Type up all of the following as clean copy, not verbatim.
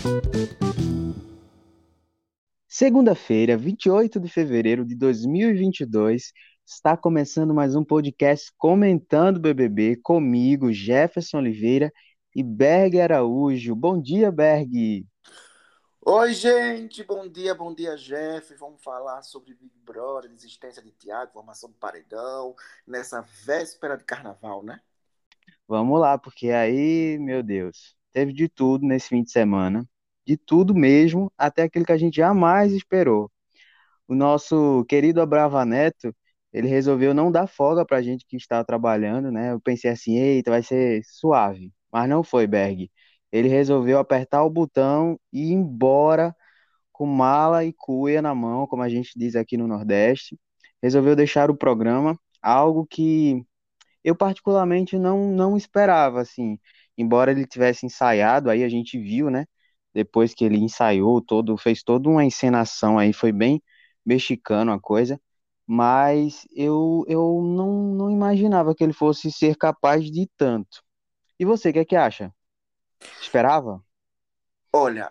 Segunda-feira, 28 de fevereiro de 2022, está começando mais um podcast comentando BBB comigo, Jefferson Oliveira e Berg Araújo. Bom dia, Berg. Oi, gente, bom dia, Jeff. Vamos falar sobre Big Brother, existência de Thiago, formação do paredão, nessa véspera de carnaval, né? Vamos lá, porque aí, meu Deus, teve de tudo nesse fim de semana, de tudo mesmo, até aquilo que a gente jamais esperou. O nosso querido Abrava Neto, ele resolveu não dar folga pra gente que está trabalhando, né? Eu pensei assim, eita, vai ser suave. Mas não foi, Berg. Ele resolveu apertar o botão e ir embora com mala e cuia na mão, como a gente diz aqui no Nordeste. Resolveu deixar o programa, algo que eu particularmente não esperava, assim. Embora ele tivesse ensaiado, aí a gente viu, né? Depois que ele ensaiou todo, fez toda uma encenação aí, foi bem mexicano a coisa, mas eu não imaginava que ele fosse ser capaz de tanto. E você, o que é que acha? Esperava? Olha,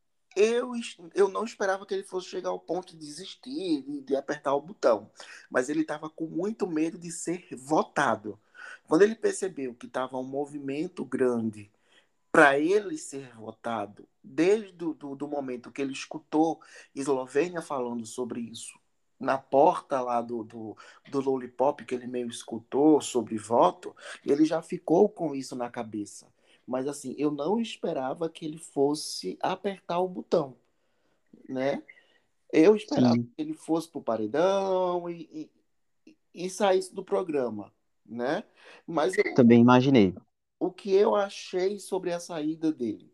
eu não esperava que ele fosse chegar ao ponto de desistir, de apertar o botão, mas ele estava com muito medo de ser votado. Quando ele percebeu que estava um movimento grande para ele ser votado, desde do momento que ele escutou Eslovênia falando sobre isso, na porta lá do Lollipop, que ele meio escutou sobre voto, ele já ficou com isso na cabeça. Mas assim, eu não esperava que ele fosse apertar o botão, né? Eu esperava Sim, que ele fosse pro paredão e saísse do programa, né? Mas também imaginei. o que eu achei sobre a saída dele?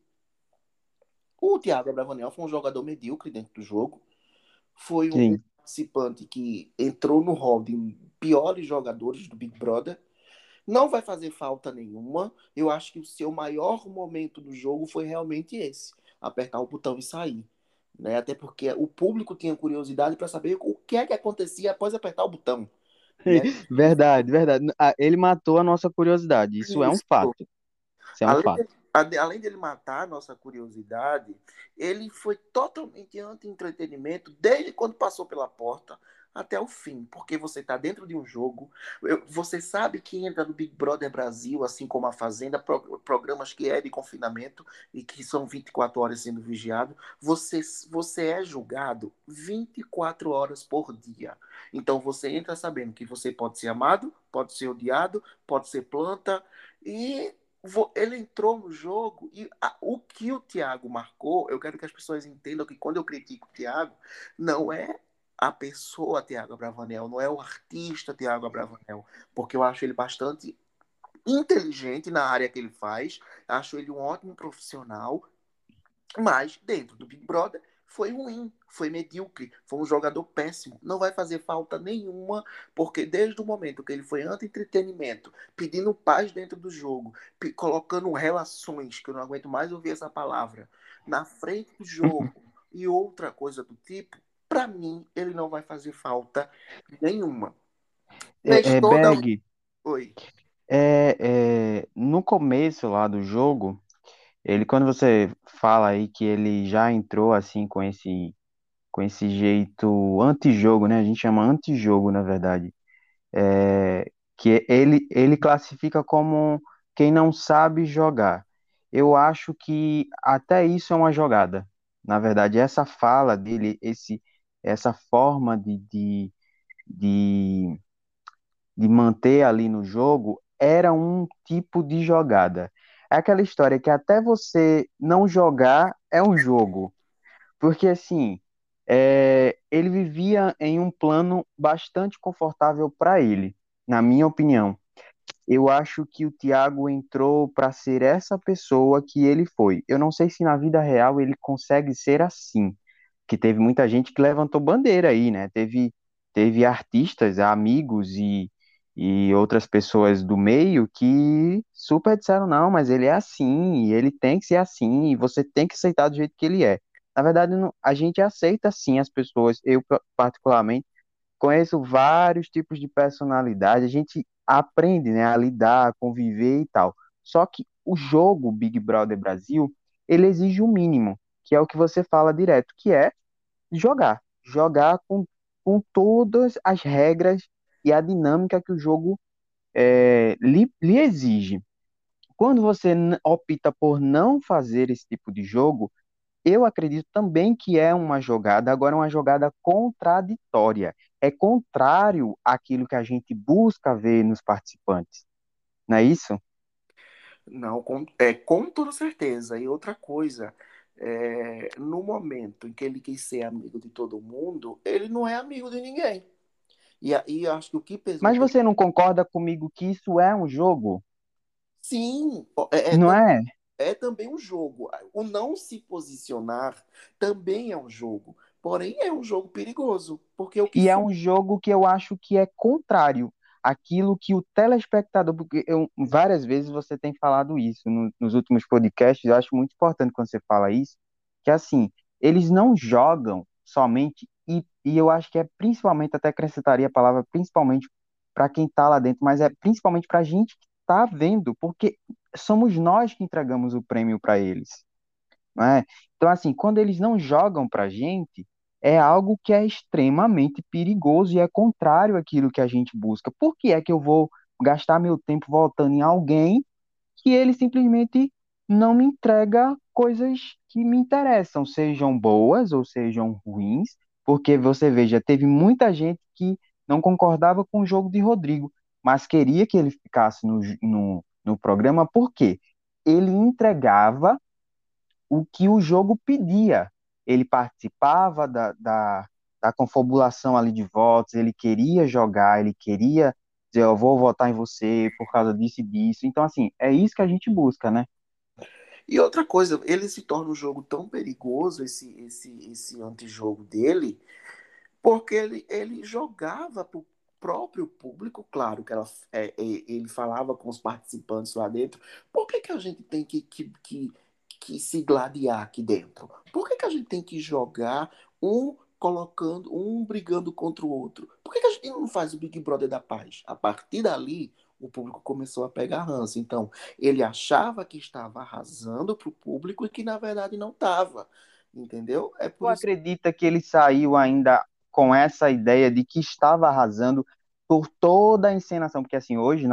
O Thiago Abravanel foi um jogador medíocre dentro do jogo. Foi um Sim. participante que entrou no hall de piores jogadores do Big Brother. Não vai fazer falta nenhuma. Eu acho que o seu maior momento do jogo foi realmente esse: apertar o botão e sair. Né? Até porque o público tinha curiosidade para saber o que é que acontecia após apertar o botão. Né? Verdade, verdade. Ah, ele matou a nossa curiosidade. Isso é um Isso. fato. Isso é um Além, fato. além dele matar a nossa curiosidade, ele foi totalmente anti-entretenimento desde quando passou pela porta até o fim, porque você está dentro de um jogo, você sabe que entra no Big Brother Brasil, assim como a Fazenda, programas que é de confinamento e que são 24 horas sendo vigiado, você é julgado 24 horas por dia. Então você entra sabendo que você pode ser amado, pode ser odiado, pode ser planta, e ele entrou no jogo e o que o Thiago marcou, eu quero que as pessoas entendam que quando eu critico o Thiago, não é a pessoa Thiago Abravanel, não é o artista Thiago Abravanel, porque eu acho ele bastante inteligente na área que ele faz, acho ele um ótimo profissional, mas dentro do Big Brother foi ruim, foi medíocre, foi um jogador péssimo. Não vai fazer falta nenhuma, porque desde o momento que ele foi anti-entretenimento, pedindo paz dentro do jogo, colocando relações, que eu não aguento mais ouvir essa palavra, na frente do jogo e outra coisa do tipo, para mim ele não vai fazer falta nenhuma. Fez toda. Berg, Oi. no começo lá do jogo, ele, quando você fala aí que ele já entrou assim com esse jeito antijogo, né? A gente chama antijogo, na verdade. Que ele classifica como quem não sabe jogar. Eu acho que até isso é uma jogada. Na verdade, essa fala dele, essa forma de, de manter ali no jogo era um tipo de jogada. É aquela história que até você não jogar é um jogo. Porque assim, ele vivia em um plano bastante confortável para ele, na minha opinião. Eu acho que o Thiago entrou para ser essa pessoa que ele foi. Eu não sei se na vida real ele consegue ser assim, que teve muita gente que levantou bandeira aí, né? Teve artistas, amigos e outras pessoas do meio que super disseram, não, mas ele é assim, e ele tem que ser assim, e você tem que aceitar do jeito que ele é. Na verdade, a gente aceita sim as pessoas, eu particularmente conheço vários tipos de personalidade, a gente aprende, né, a lidar, a conviver e tal. Só que o jogo Big Brother Brasil, ele exige o mínimo. que é o que você fala direto, que é jogar. Jogar com todas as regras e a dinâmica que o jogo lhe exige. Quando você opta por não fazer esse tipo de jogo, eu acredito também que é uma jogada, agora uma jogada contraditória. É contrário àquilo que a gente busca ver nos participantes, não é isso? Não, com toda certeza. E outra coisa, no momento em que ele quis ser amigo de todo mundo, ele não é amigo de ninguém. E aí eu acho que o que pesou Mas também. você não concorda comigo que isso é um jogo? Sim, Não é? é também um jogo. O não se posicionar também é um jogo. Porém, é um jogo perigoso. Porque o que E é foi. um jogo que eu acho que é contrário àquilo que o telespectador, porque várias vezes você tem falado isso nos últimos podcasts, eu acho muito importante quando você fala isso, que assim, eles não jogam somente, e eu acho que é principalmente, até acrescentaria a palavra principalmente para quem está lá dentro, mas é principalmente para a gente que está vendo, porque somos nós que entregamos o prêmio para eles, não é? Então, assim, quando eles não jogam para a gente, é algo que é extremamente perigoso e é contrário àquilo que a gente busca. Por que é que eu vou gastar meu tempo voltando em alguém que ele simplesmente não me entrega coisas que me interessam, sejam boas ou sejam ruins? Porque você veja, teve muita gente que não concordava com o jogo de Rodrigo, mas queria que ele ficasse no programa, porque ele entregava o que o jogo pedia. Ele participava da confabulação ali de votos, ele queria jogar, ele queria dizer, eu vou votar em você por causa disso e disso. Então, assim, é isso que a gente busca, né? E outra coisa, ele se torna um jogo tão perigoso, esse antijogo dele, porque ele jogava para o próprio público, claro, que ele falava com os participantes lá dentro. Por que, que a gente tem que se gladiar aqui dentro? Por que, que a gente tem que jogar um colocando, um brigando contra o outro? Por que, que a gente não faz o Big Brother da Paz? A partir dali, o público começou a pegar ranço. Então, ele achava que estava arrasando para o público e que, na verdade, não estava. Entendeu? É Tu por isso. acredita que ele saiu ainda com essa ideia de que estava arrasando por toda a encenação? Porque assim, hoje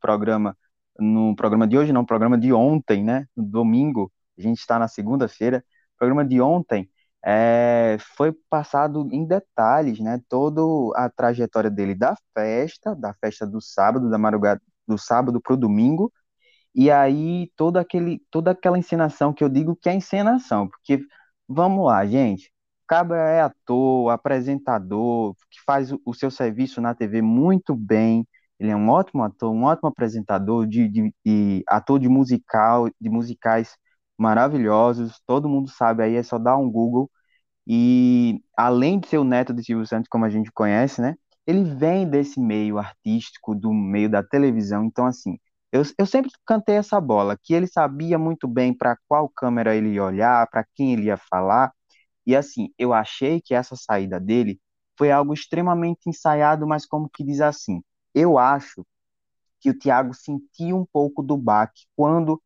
no programa de hoje não, no programa de ontem, né? No domingo, a gente está na segunda-feira, o programa de ontem foi passado em detalhes, né? Toda a trajetória dele da festa do sábado, da madrugada do sábado para o domingo, e aí toda aquela encenação que eu digo que é encenação, porque vamos lá, gente, o Cabra é ator, apresentador, que faz o seu serviço na TV muito bem. Ele é um ótimo ator, um ótimo apresentador, de ator de musical, de musicais maravilhosos. Todo mundo sabe aí, é só dar um Google. E além de ser o neto de Silvio Santos, como a gente conhece, né? Ele vem desse meio artístico, do meio da televisão. Então, assim, eu sempre cantei essa bola, que ele sabia muito bem para qual câmera ele ia olhar, para quem ele ia falar. E, assim, eu achei que essa saída dele foi algo extremamente ensaiado, mas como que diz assim, eu acho que o Thiago sentiu um pouco do baque quando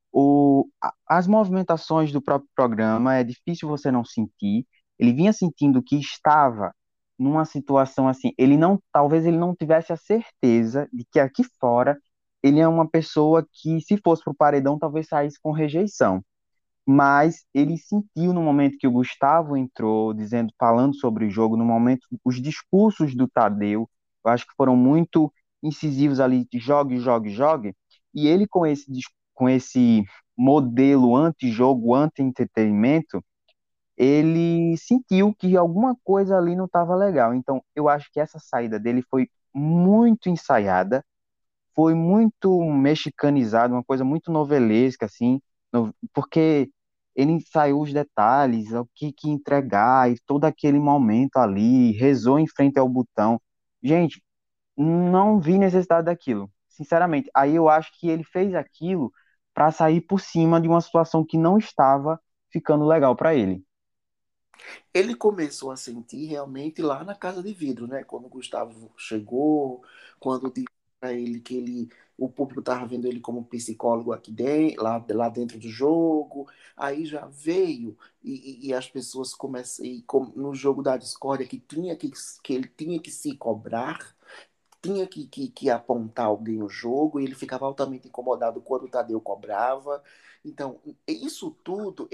as movimentações do próprio programa é difícil você não sentir. Ele vinha sentindo que estava numa situação assim, talvez ele não tivesse a certeza de que aqui fora ele é uma pessoa que, se fosse para o paredão, talvez saísse com rejeição. Mas ele sentiu no momento que o Gustavo entrou, dizendo, falando sobre o jogo, no momento, os discursos do Tadeu, eu acho que foram muito incisivos ali, de jogue, jogue, jogue, e ele com esse modelo anti-jogo, anti-entretenimento, ele sentiu que alguma coisa ali não estava legal. Então, eu acho que essa saída dele foi muito ensaiada, foi muito mexicanizado, uma coisa muito novelesca, assim, porque ele ensaiou os detalhes, o que entregar, e todo aquele momento ali, rezou em frente ao botão. Gente, não vi necessidade daquilo, sinceramente. Aí eu acho que ele fez aquilo para sair por cima de uma situação que não estava ficando legal para ele. Ele começou a sentir realmente lá na Casa de Vidro, né? Quando o Gustavo chegou, quando disse para ele que o público estava vendo ele como psicólogo aqui dentro, lá dentro do jogo, aí já veio e as pessoas começam no jogo da discórdia que ele tinha que se cobrar, tinha que apontar alguém no jogo, e ele ficava altamente incomodado quando o Tadeu cobrava. Então, isso tudo,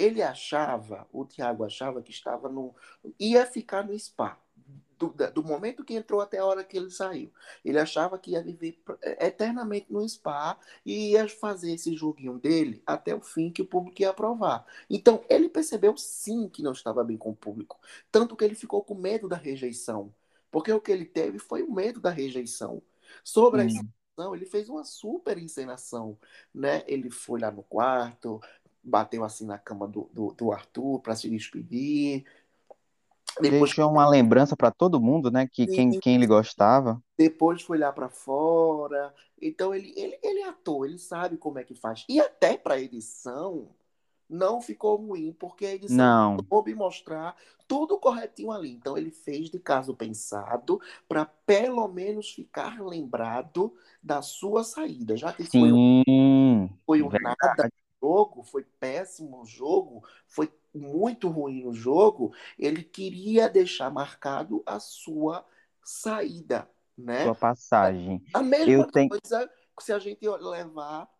o Thiago achava que ia ficar no spa. Do momento que entrou até a hora que ele saiu. Ele achava que ia viver eternamente no spa e ia fazer esse joguinho dele até o fim que o público ia aprovar. Então, ele percebeu sim que não estava bem com o público. Tanto que ele ficou com medo da rejeição. Porque o que ele teve foi o medo da rejeição. Sobre a Sim. encenação, ele fez uma super encenação, né? Ele foi lá no quarto, bateu assim na cama do Arthur para se despedir. Depois, Deixou uma lembrança para todo mundo, né? Que quem ele gostava. depois foi lá para fora. Então ele é ator, ele sabe como é que faz. E até para edição não ficou ruim, porque a edição Não, soube mostrar tudo corretinho ali. Então ele fez de caso pensado para pelo menos ficar lembrado da sua saída, já que sim, foi um nada verdade. no jogo, foi péssimo no jogo, foi muito ruim no jogo, ele queria deixar marcado a sua saída, né? Sua passagem. A Eu mesma tenho. coisa se a gente levar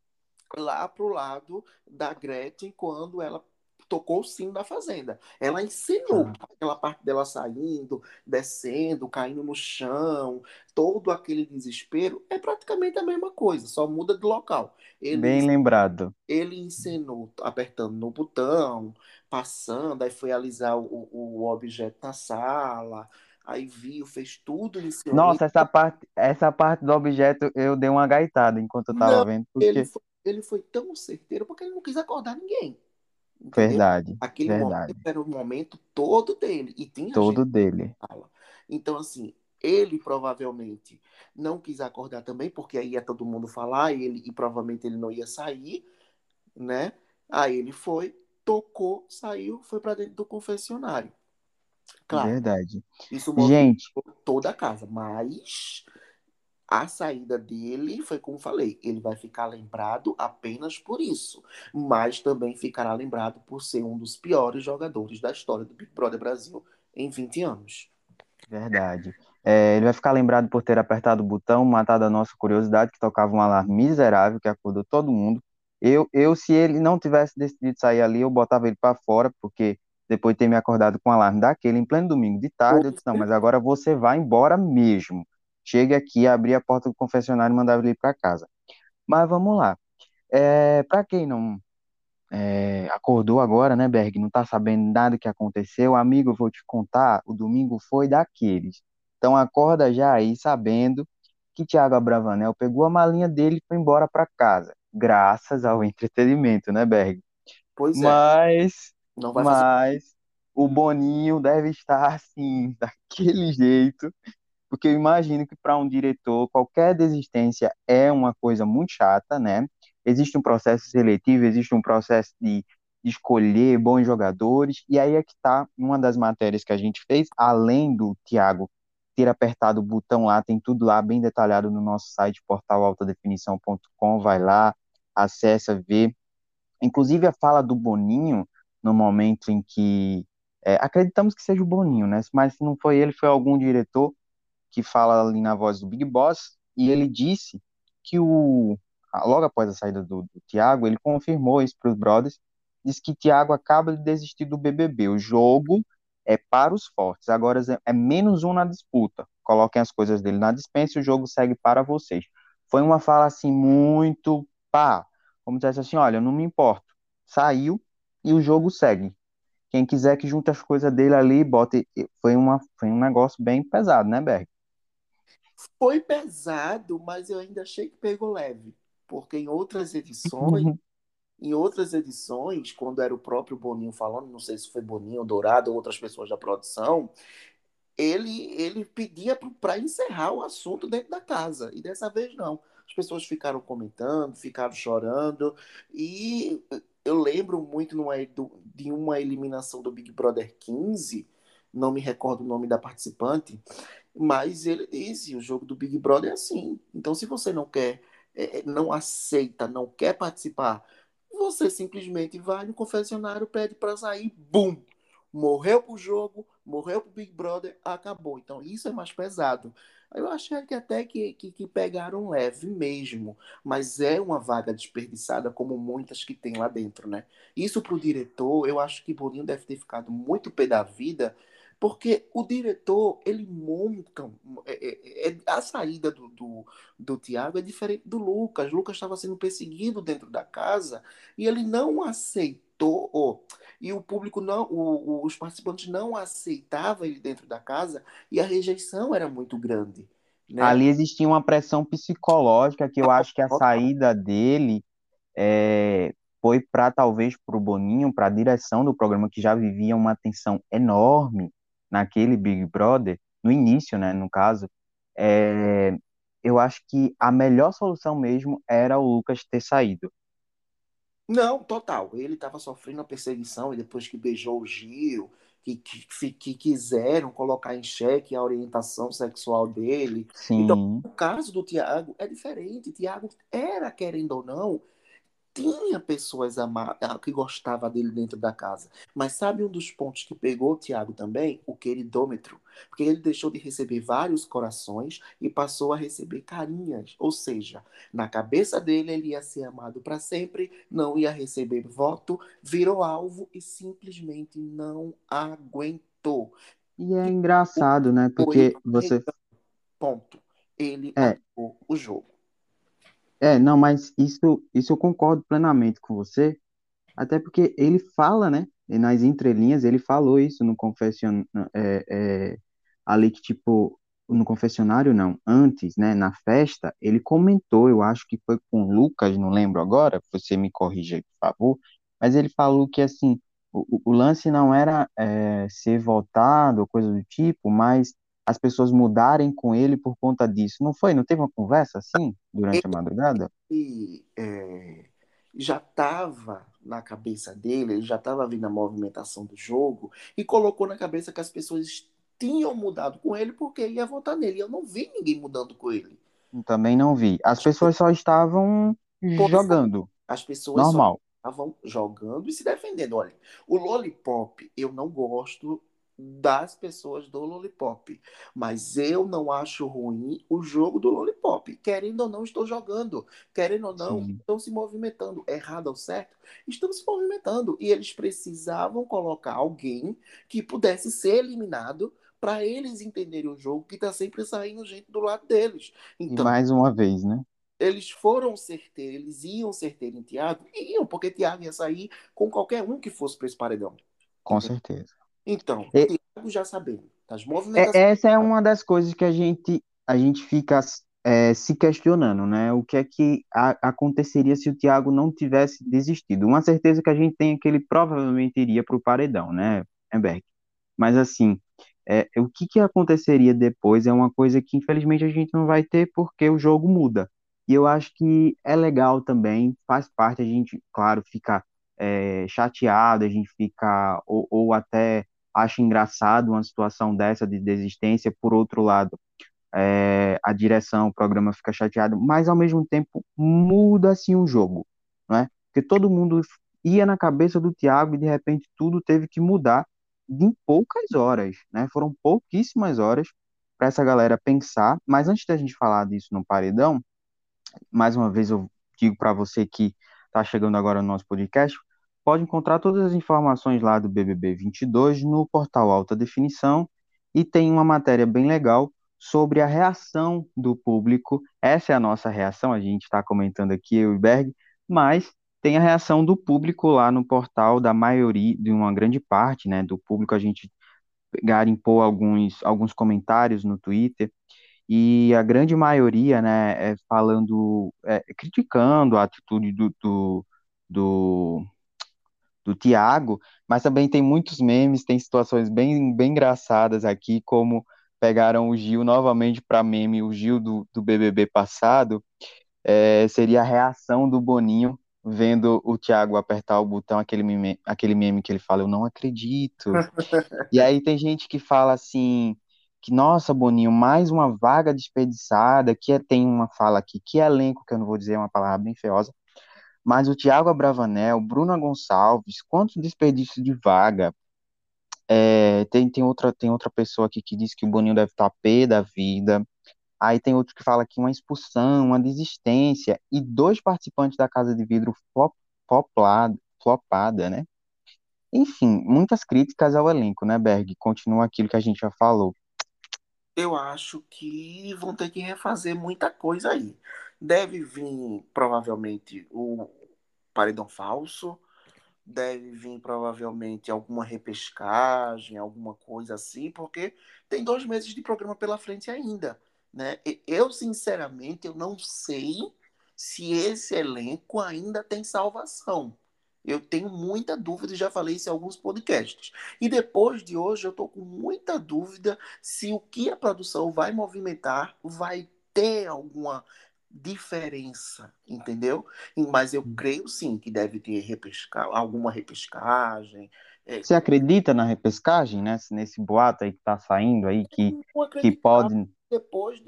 lá pro lado da Gretchen quando ela tocou o sino da fazenda. Ela ensinou Ah, aquela parte dela saindo, descendo, caindo no chão, todo aquele desespero é praticamente a mesma coisa, só muda de local. Ele bem lembrado. ele ensinou apertando no botão, passando, aí foi alisar o objeto na sala, aí viu, fez tudo em silêncio. Nossa, essa parte do objeto eu dei uma gaitada enquanto eu tava Não, vendo, ele porque foi, ele foi tão certeiro porque ele não quis acordar ninguém, entendeu? verdade, Aquele momento verdade, era o momento todo dele e tinha gente todo dele. na sala. Então, assim, ele provavelmente não quis acordar também, porque aí ia todo mundo falar e provavelmente ele não ia sair, né? Aí ele foi, tocou, saiu, foi para dentro do confessionário. Claro, Verdade. isso movimentou Gente, toda a casa, mas a saída dele foi como falei, ele vai ficar lembrado apenas por isso, mas também ficará lembrado por ser um dos piores jogadores da história do Big Brother Brasil em 20 anos. verdade. Ele vai ficar lembrado por ter apertado o botão, matado a nossa curiosidade, que tocava um alarme miserável que acordou todo mundo. Se ele não tivesse decidido sair ali, eu botava ele para fora, porque depois de ter me acordado com um alarme daquele em pleno domingo de tarde, eu disse, não, mas agora você vai embora mesmo. Chegue aqui, abri a porta do confessionário e mandava ele ir para casa. Mas vamos lá. Para quem não acordou agora, né, Berg? Não tá sabendo nada que aconteceu. Amigo, eu vou te contar, o domingo foi daqueles. Então acorda já aí sabendo que Thiago Abravanel pegou a malinha dele e foi embora para casa, graças ao entretenimento, né, Berg? Pois é, Mas, não vai fazer. mas o Boninho deve estar assim, daquele jeito, porque eu imagino que para um diretor qualquer desistência é uma coisa muito chata, né? Existe um processo seletivo, existe um processo de escolher bons jogadores, e aí é que está uma das matérias que a gente fez, além do Thiago ter apertado o botão lá, tem tudo lá bem detalhado no nosso site, portalaltadefinição.com, vai lá, acessa, vê. Inclusive a fala do Boninho, no momento em que acreditamos que seja o Boninho, né? Mas se não foi ele, foi algum diretor que fala ali na voz do Big Boss, e ele disse que logo após a saída do Thiago, ele confirmou isso para os brothers, disse que Thiago acaba de desistir do BBB. O jogo é para os fortes, agora é menos um na disputa. Coloquem as coisas dele na dispensa e o jogo segue para vocês. Foi uma fala assim muito pá, como se dissesse assim, olha, eu não me importo. Saiu e o jogo segue. Quem quiser que junte as coisas dele ali, bote. Foi um negócio bem pesado, né, Berg? Foi pesado, mas eu ainda achei que pegou leve, porque em outras edições, quando era o próprio Boninho falando, não sei se foi Boninho, Dourado ou outras pessoas da produção, ele pedia para encerrar o assunto dentro da casa. E dessa vez não. As pessoas ficaram comentando, ficaram chorando. E eu lembro muito de uma eliminação do Big Brother 15, não me recordo o nome da participante, mas ele disse: o jogo do Big Brother é assim. Então, se você não quer não aceita, não quer participar, você simplesmente vai no confessionário, pede para sair, bum! Morreu pro jogo, morreu pro Big Brother, acabou. Então isso é mais pesado. Eu achei que até que pegaram leve mesmo, mas é uma vaga desperdiçada, como muitas que tem lá dentro, né? Isso pro diretor, eu acho que Boninho deve ter ficado muito pé da vida, porque o diretor, ele monta. A saída do Thiago é diferente do Lucas. Lucas estava sendo perseguido dentro da casa e ele não aceitou. E o público não, os participantes não aceitavam ele dentro da casa e a rejeição era muito grande, né? Ali existia uma pressão psicológica que eu acho que a Total. saída dele foi para talvez para o Boninho, para a direção do programa, que já vivia uma tensão enorme naquele Big Brother, no início, né, no caso, é, eu acho que a melhor solução mesmo era o Lucas ter saído. Não, total. Ele estava sofrendo a perseguição e depois que beijou o Gil, que quiseram colocar em xeque a orientação sexual dele. Então, Sim, o caso do Tiago é diferente. Tiago era, querendo ou não, tinha pessoas que gostavam dele dentro da casa. Mas sabe um dos pontos que pegou o Tiago também? O queridômetro. Porque ele deixou de receber vários corações e passou a receber carinhas. Ou seja, na cabeça dele ele ia ser amado para sempre, não ia receber voto, virou alvo e simplesmente não aguentou. e é E engraçado, né, foi porque você... ponto. Ele É, acabou o jogo. não, mas isso eu concordo plenamente com você. Até porque ele fala, né? E nas entrelinhas ele falou isso no ali que tipo no confessionário não, antes, né? Na festa ele comentou, eu acho que foi com o Lucas, não lembro agora. Você me corrija aí, por favor. Mas ele falou que assim o lance não era ser votado ou coisa do tipo, mas as pessoas mudarem com ele por conta disso. Não foi? Não teve uma conversa assim durante a madrugada? E já estava na cabeça dele, ele já estava vendo a movimentação do jogo e colocou na cabeça que as pessoas tinham mudado com ele porque ia votar nele. E eu não vi ninguém mudando com ele. Também não vi. As pessoas só estavam Pois é, jogando, as pessoas só normal. estavam jogando e se defendendo. Olha, o Lollipop, eu não gosto das pessoas do Lollipop, mas eu não acho ruim o jogo do Lollipop. Querendo ou não, estou jogando. Querendo ou não, Sim. estão se movimentando. Errado ou certo, estão se movimentando. E eles precisavam colocar alguém que pudesse ser eliminado para eles entenderem o jogo que está sempre saindo gente do lado deles. E Então, mais uma vez, né? eles foram certeiros, eles iam certeiro em Thiago, iam, porque Thiago ia sair com qualquer um que fosse para esse paredão. Com Entendeu? certeza. Então, E, Thiago já sabendo das movimentações. essa é uma das coisas que a gente fica se questionando, né? O que é que aconteceria se o Thiago não tivesse desistido? Uma certeza que a gente tem é que ele provavelmente iria para o paredão, né, Emberg? Mas assim, o que que aconteceria depois é uma coisa que infelizmente a gente não vai ter porque o jogo muda. E eu acho que é legal também, faz parte a gente, claro, fica chateado, a gente fica, ou até acha engraçado uma situação dessa de desistência. Por outro lado, a direção, o programa fica chateado, mas ao mesmo tempo muda assim o jogo, não é? Porque todo mundo ia na cabeça do Thiago e de repente tudo teve que mudar em poucas horas, né? Foram pouquíssimas horas para essa galera pensar. Mas antes da gente falar disso no paredão, mais uma vez eu digo para você que está chegando agora no nosso podcast, pode encontrar todas as informações lá do BBB 22 no portal Alta Definição e tem uma matéria bem legal sobre a reação do público. Essa é a nossa reação, a gente está comentando aqui, eu e Berg, mas tem a reação do público lá no portal, da maioria, de uma grande parte, né, do público. A gente garimpou alguns comentários no Twitter e a grande maioria, né, falando, criticando a atitude do, do Thiago, mas também tem muitos memes, tem situações bem, bem engraçadas aqui, como pegaram o Gil novamente para meme, o Gil do BBB passado. Seria a reação do Boninho vendo o Thiago apertar o botão, aquele meme que ele fala, eu não acredito. E aí tem gente que fala assim, que, nossa, Boninho, mais uma vaga desperdiçada, tem uma fala aqui, que elenco, que eu não vou dizer, é uma palavra bem feiosa, mas o Thiago Abravanel, Bruna Gonçalves, quanto desperdício de vaga. Tem outra pessoa aqui que diz que o Boninho deve estar pé da vida. Aí tem outro que fala que uma expulsão, uma desistência, e dois participantes da Casa de Vidro flopada, né? Enfim, muitas críticas ao elenco, né, Berg? Continua aquilo que a gente já falou. Eu acho que vão ter que refazer muita coisa aí. Deve vir, provavelmente, o paredão falso, deve vir, provavelmente, alguma repescagem, alguma coisa assim, porque tem 2 meses de programa pela frente ainda, né? Eu, sinceramente, eu não sei se esse elenco ainda tem salvação. Eu tenho muita dúvida, e já falei isso em alguns podcasts. E depois de hoje, eu estou com muita dúvida se o que a produção vai movimentar vai ter alguma diferença, entendeu? Mas eu creio sim que deve ter alguma repescagem. É, Você acredita na repescagem, né? Nesse boato aí que tá saindo aí, não que acreditar pode. depois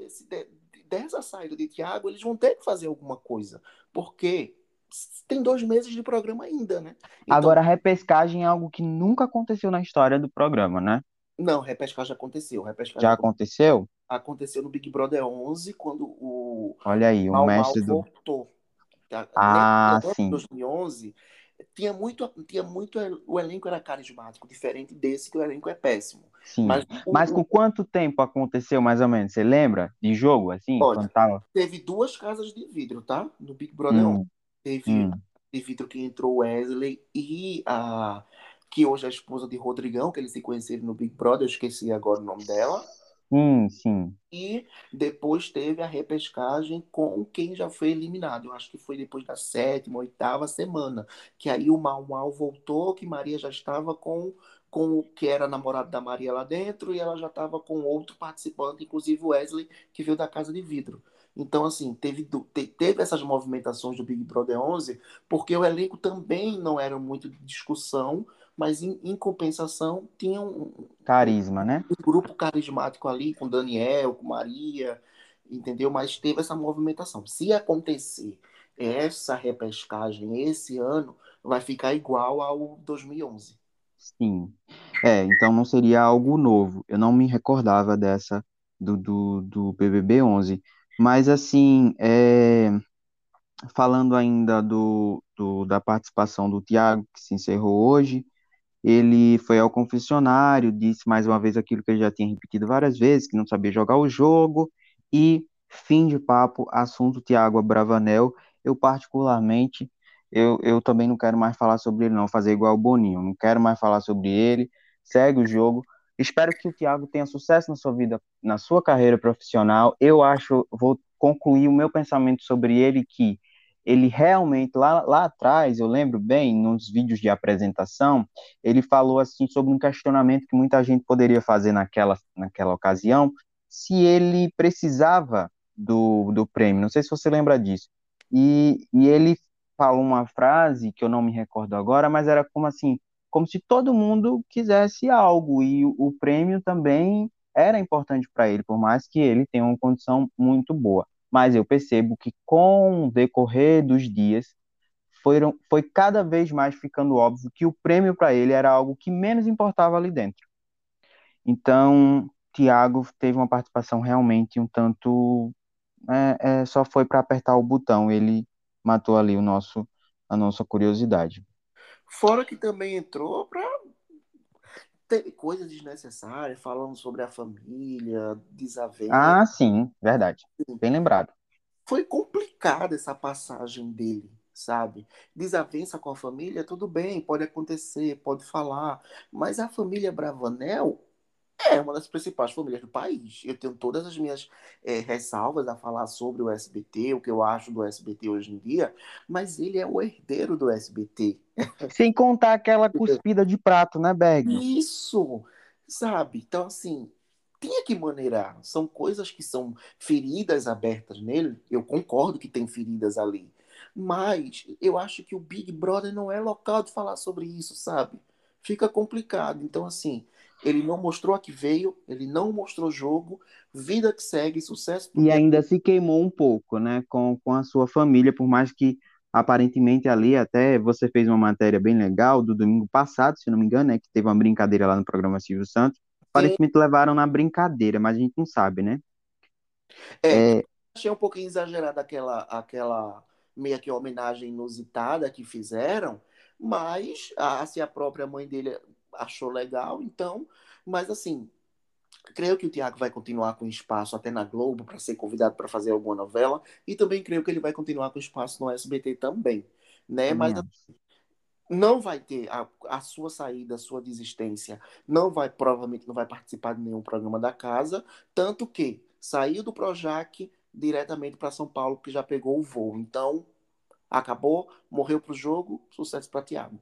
dessa saída de Thiago, eles vão ter que fazer alguma coisa, porque tem 2 meses de programa ainda, né? Então, Agora, a repescagem é algo que nunca aconteceu na história do programa, né? não, repescagem aconteceu. Repescagem Já aconteceu? aconteceu no Big Brother 11, quando Olha aí, o Mau Mau mestre do. voltou. Nesse Ah, ano de sim, 2011, tinha muito, o elenco era carismático, diferente desse que o elenco é péssimo. Mas sim. Mas com quanto tempo aconteceu, mais ou menos? Você lembra de jogo, assim, quando olha, tava? teve 2 casas de vidro, tá? No Big Brother 11. Hum, Teve hum. de vidro que entrou Wesley e a que hoje é a esposa de Rodrigão, que eles se conheceram no Big Brother, eu esqueci agora o nome dela. Sim, sim. E depois teve a repescagem com quem já foi eliminado. Eu acho que foi depois da sétima, oitava semana. Que aí o Mau Mau voltou, que Maria já estava com o que era namorado da Maria lá dentro, e ela já estava com outro participante, inclusive o Wesley, que veio da Casa de Vidro. Então, assim, teve essas movimentações do Big Brother 11, porque o elenco também não era muito de discussão, mas em compensação tinha Carisma, né? um grupo carismático ali, com Daniel, com Maria, entendeu? Mas teve essa movimentação. Se acontecer essa repescagem esse ano, vai ficar igual ao 2011. Sim. Então não seria algo novo. Eu não me recordava dessa do BBB 11. Mas, assim, falando ainda da participação do Thiago, que se encerrou hoje, ele foi ao confessionário, disse mais uma vez aquilo que ele já tinha repetido várias vezes, que não sabia jogar o jogo, e fim de papo, assunto Thiago Abravanel. Eu particularmente, eu também não quero mais falar sobre ele, não, fazer igual o Boninho, não quero mais falar sobre ele, segue o jogo. Espero que o Thiago tenha sucesso na sua vida, na sua carreira profissional. Eu acho, vou concluir o meu pensamento sobre ele, que ele realmente, lá atrás, eu lembro bem, nos vídeos de apresentação, ele falou assim sobre um questionamento que muita gente poderia fazer naquela ocasião, se ele precisava do prêmio. Não sei se você lembra disso. E ele falou uma frase que eu não me recordo agora, mas era como assim, como se todo mundo quisesse algo e o prêmio também era importante para ele, por mais que ele tenha uma condição muito boa. Mas eu percebo que com o decorrer dos dias foi cada vez mais ficando óbvio que o prêmio para ele era algo que menos importava ali dentro. Então, Thiago teve uma participação realmente um tanto. Só foi para apertar o botão, ele matou ali a nossa curiosidade. Fora que também entrou para ter coisa desnecessária, falando sobre a família, desavença. Ah, sim, verdade. Bem lembrado. Foi complicada essa passagem dele, sabe? Desavença com a família, tudo bem, pode acontecer, pode falar, mas a família Bravanel é uma das principais famílias do país. Eu tenho todas as minhas ressalvas a falar sobre o SBT, o que eu acho do SBT hoje em dia, mas ele é o herdeiro do SBT. Sem contar aquela cuspida de prato, né, Berg? Isso, sabe? Então, assim, tinha que maneirar. São coisas que são feridas abertas nele. Eu concordo que tem feridas ali. Mas eu acho que o Big Brother não é local de falar sobre isso, sabe? Fica complicado. Então, assim, Ele não mostrou a que veio, ele não mostrou jogo, vida que segue, sucesso pro E Thiago. ainda se queimou um pouco, né, com a sua família, por mais que aparentemente ali até você fez uma matéria bem legal do domingo passado, se não me engano, né, que teve uma brincadeira lá no programa Silvio Santos. Sim, Aparentemente levaram na brincadeira, mas a gente não sabe, né? é, É, achei um pouquinho exagerada aquela meio que homenagem inusitada que fizeram, mas se a própria mãe dele achou legal, então, mas assim, creio que o Thiago vai continuar com espaço até na Globo para ser convidado para fazer alguma novela e também creio que ele vai continuar com espaço no SBT também, né? Mas também acho. não vai ter a sua saída, a sua desistência, não vai, provavelmente não vai participar de nenhum programa da casa, tanto que saiu do Projac diretamente para São Paulo, que já pegou o voo. Então, acabou, morreu pro jogo, sucesso para Thiago.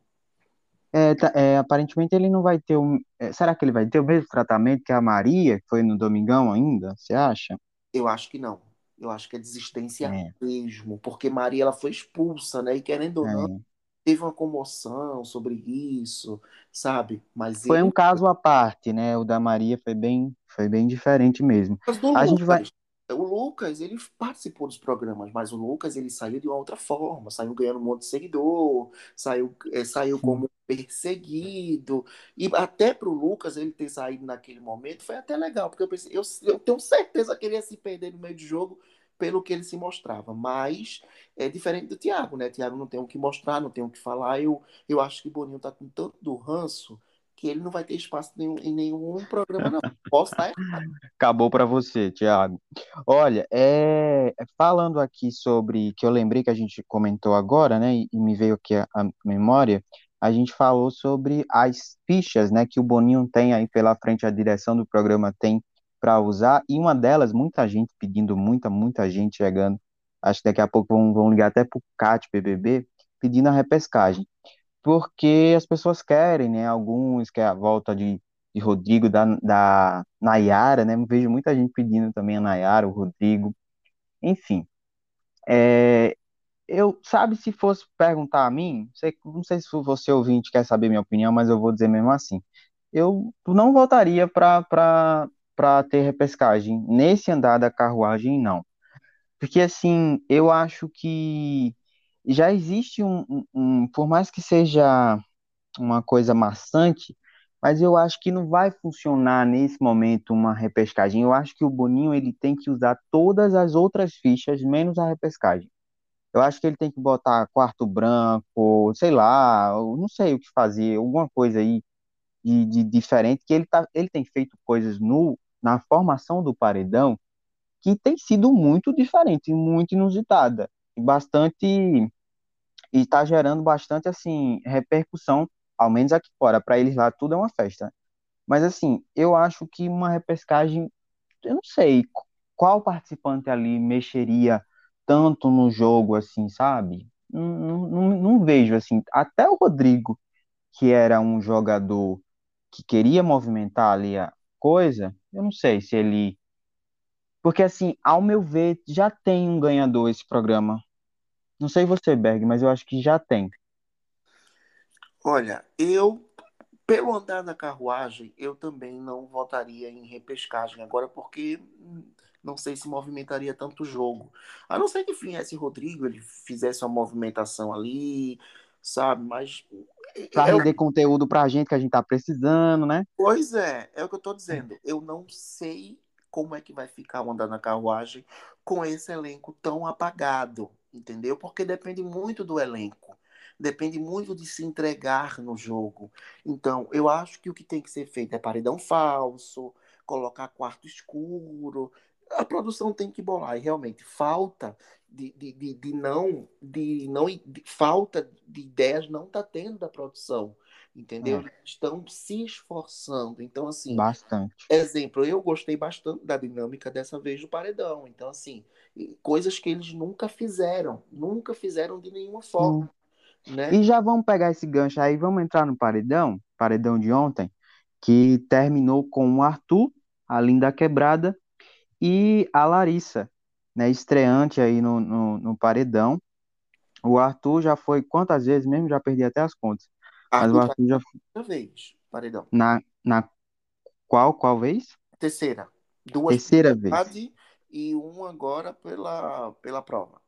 Aparentemente ele não vai ter será que ele vai ter o mesmo tratamento que a Maria, que foi no Domingão ainda? Você acha? Eu acho que não. Eu acho que é desistência É, mesmo, porque Maria ela foi expulsa, né? E querendo ou não, é. teve uma comoção sobre isso, sabe? Mas Foi um ele caso à parte, né? O da Maria foi bem diferente mesmo. Mas do A gente vai. Lucas. O Lucas, ele participou dos programas, mas o Lucas, ele saiu de uma outra forma, saiu ganhando um monte de seguidor, saiu Sim. como perseguido, e até pro Lucas ele ter saído naquele momento foi até legal, porque eu pensei, eu tenho certeza que ele ia se perder no meio do jogo pelo que ele se mostrava, mas é diferente do Thiago, né? Thiago não tem o que mostrar, não tem o que falar, eu acho que o Boninho tá com tanto do ranço que ele não vai ter espaço em nenhum programa, não. Posso estar Acabou para você, Thiago. Olha, falando aqui sobre que eu lembrei que a gente comentou agora, né? E me veio aqui a memória. A gente falou sobre as fichas, né? Que o Boninho tem aí pela frente, a direção do programa tem para usar. E uma delas, muita gente pedindo, muita gente chegando. Acho que daqui a pouco vão ligar até para o CAT, BBB, pedindo a repescagem porque as pessoas querem, né? Alguns querem a volta de Rodrigo, da Nayara, né? Vejo muita gente pedindo também a Nayara, o Rodrigo, enfim. É, sabe, se fosse perguntar a mim, não sei se você ouvinte quer saber minha opinião, mas eu vou dizer mesmo assim. Eu não votaria para ter repescagem nesse andar da carruagem, não. Porque assim, eu acho que já existe por mais que seja uma coisa maçante, mas eu acho que não vai funcionar nesse momento uma repescagem. Eu acho que o Boninho ele tem que usar todas as outras fichas, menos a repescagem. Eu acho que ele tem que botar quarto branco, sei lá, eu não sei o que fazer, alguma coisa aí de diferente, que ele tem feito coisas na formação do paredão que tem sido muito diferente, muito inusitada, e bastante e está gerando bastante assim repercussão, ao menos aqui fora. Para eles lá tudo é uma festa. Mas assim, eu acho que uma repescagem, eu não sei qual participante ali mexeria tanto no jogo assim, sabe? Não vejo assim. Até o Rodrigo, que era um jogador que queria movimentar ali a coisa, eu não sei se ele. Porque assim, ao meu ver, já tem um ganhador esse programa. Não sei você, Berg, mas eu acho que já tem. Olha, pelo andar da carruagem, eu também não votaria em repescagem agora, porque não sei se movimentaria tanto o jogo. A não ser que viesse Rodrigo, ele fizesse uma movimentação ali, sabe? Mas Para é, render conteúdo para a gente que a gente tá precisando, né? pois é o que eu tô dizendo. Eu não sei como é que vai ficar o andar na carruagem com esse elenco tão apagado, entendeu? Porque depende muito do elenco. Depende muito de se entregar no jogo. Então, eu acho que o que tem que ser feito é paredão falso, colocar quarto escuro. A produção tem que bolar. E realmente, falta falta de ideias não está tendo da produção, entendeu? É, Eles estão se esforçando. Então, assim, bastante. exemplo, eu gostei bastante da dinâmica dessa vez do paredão. Então, assim, coisas que eles nunca fizeram de nenhuma forma, Sim. né? E já vamos pegar esse gancho aí, vamos entrar no paredão de ontem, que terminou com o Arthur, a Linda Quebrada, e a Larissa, né? Estreante aí no paredão. O Arthur já foi quantas vezes mesmo? Já perdi até as contas. Mas o Arthur tá Arthur já outra vez, paredão. na Qual vez? Terceira. Duas por Terceira vez. idade e uma agora pela prova.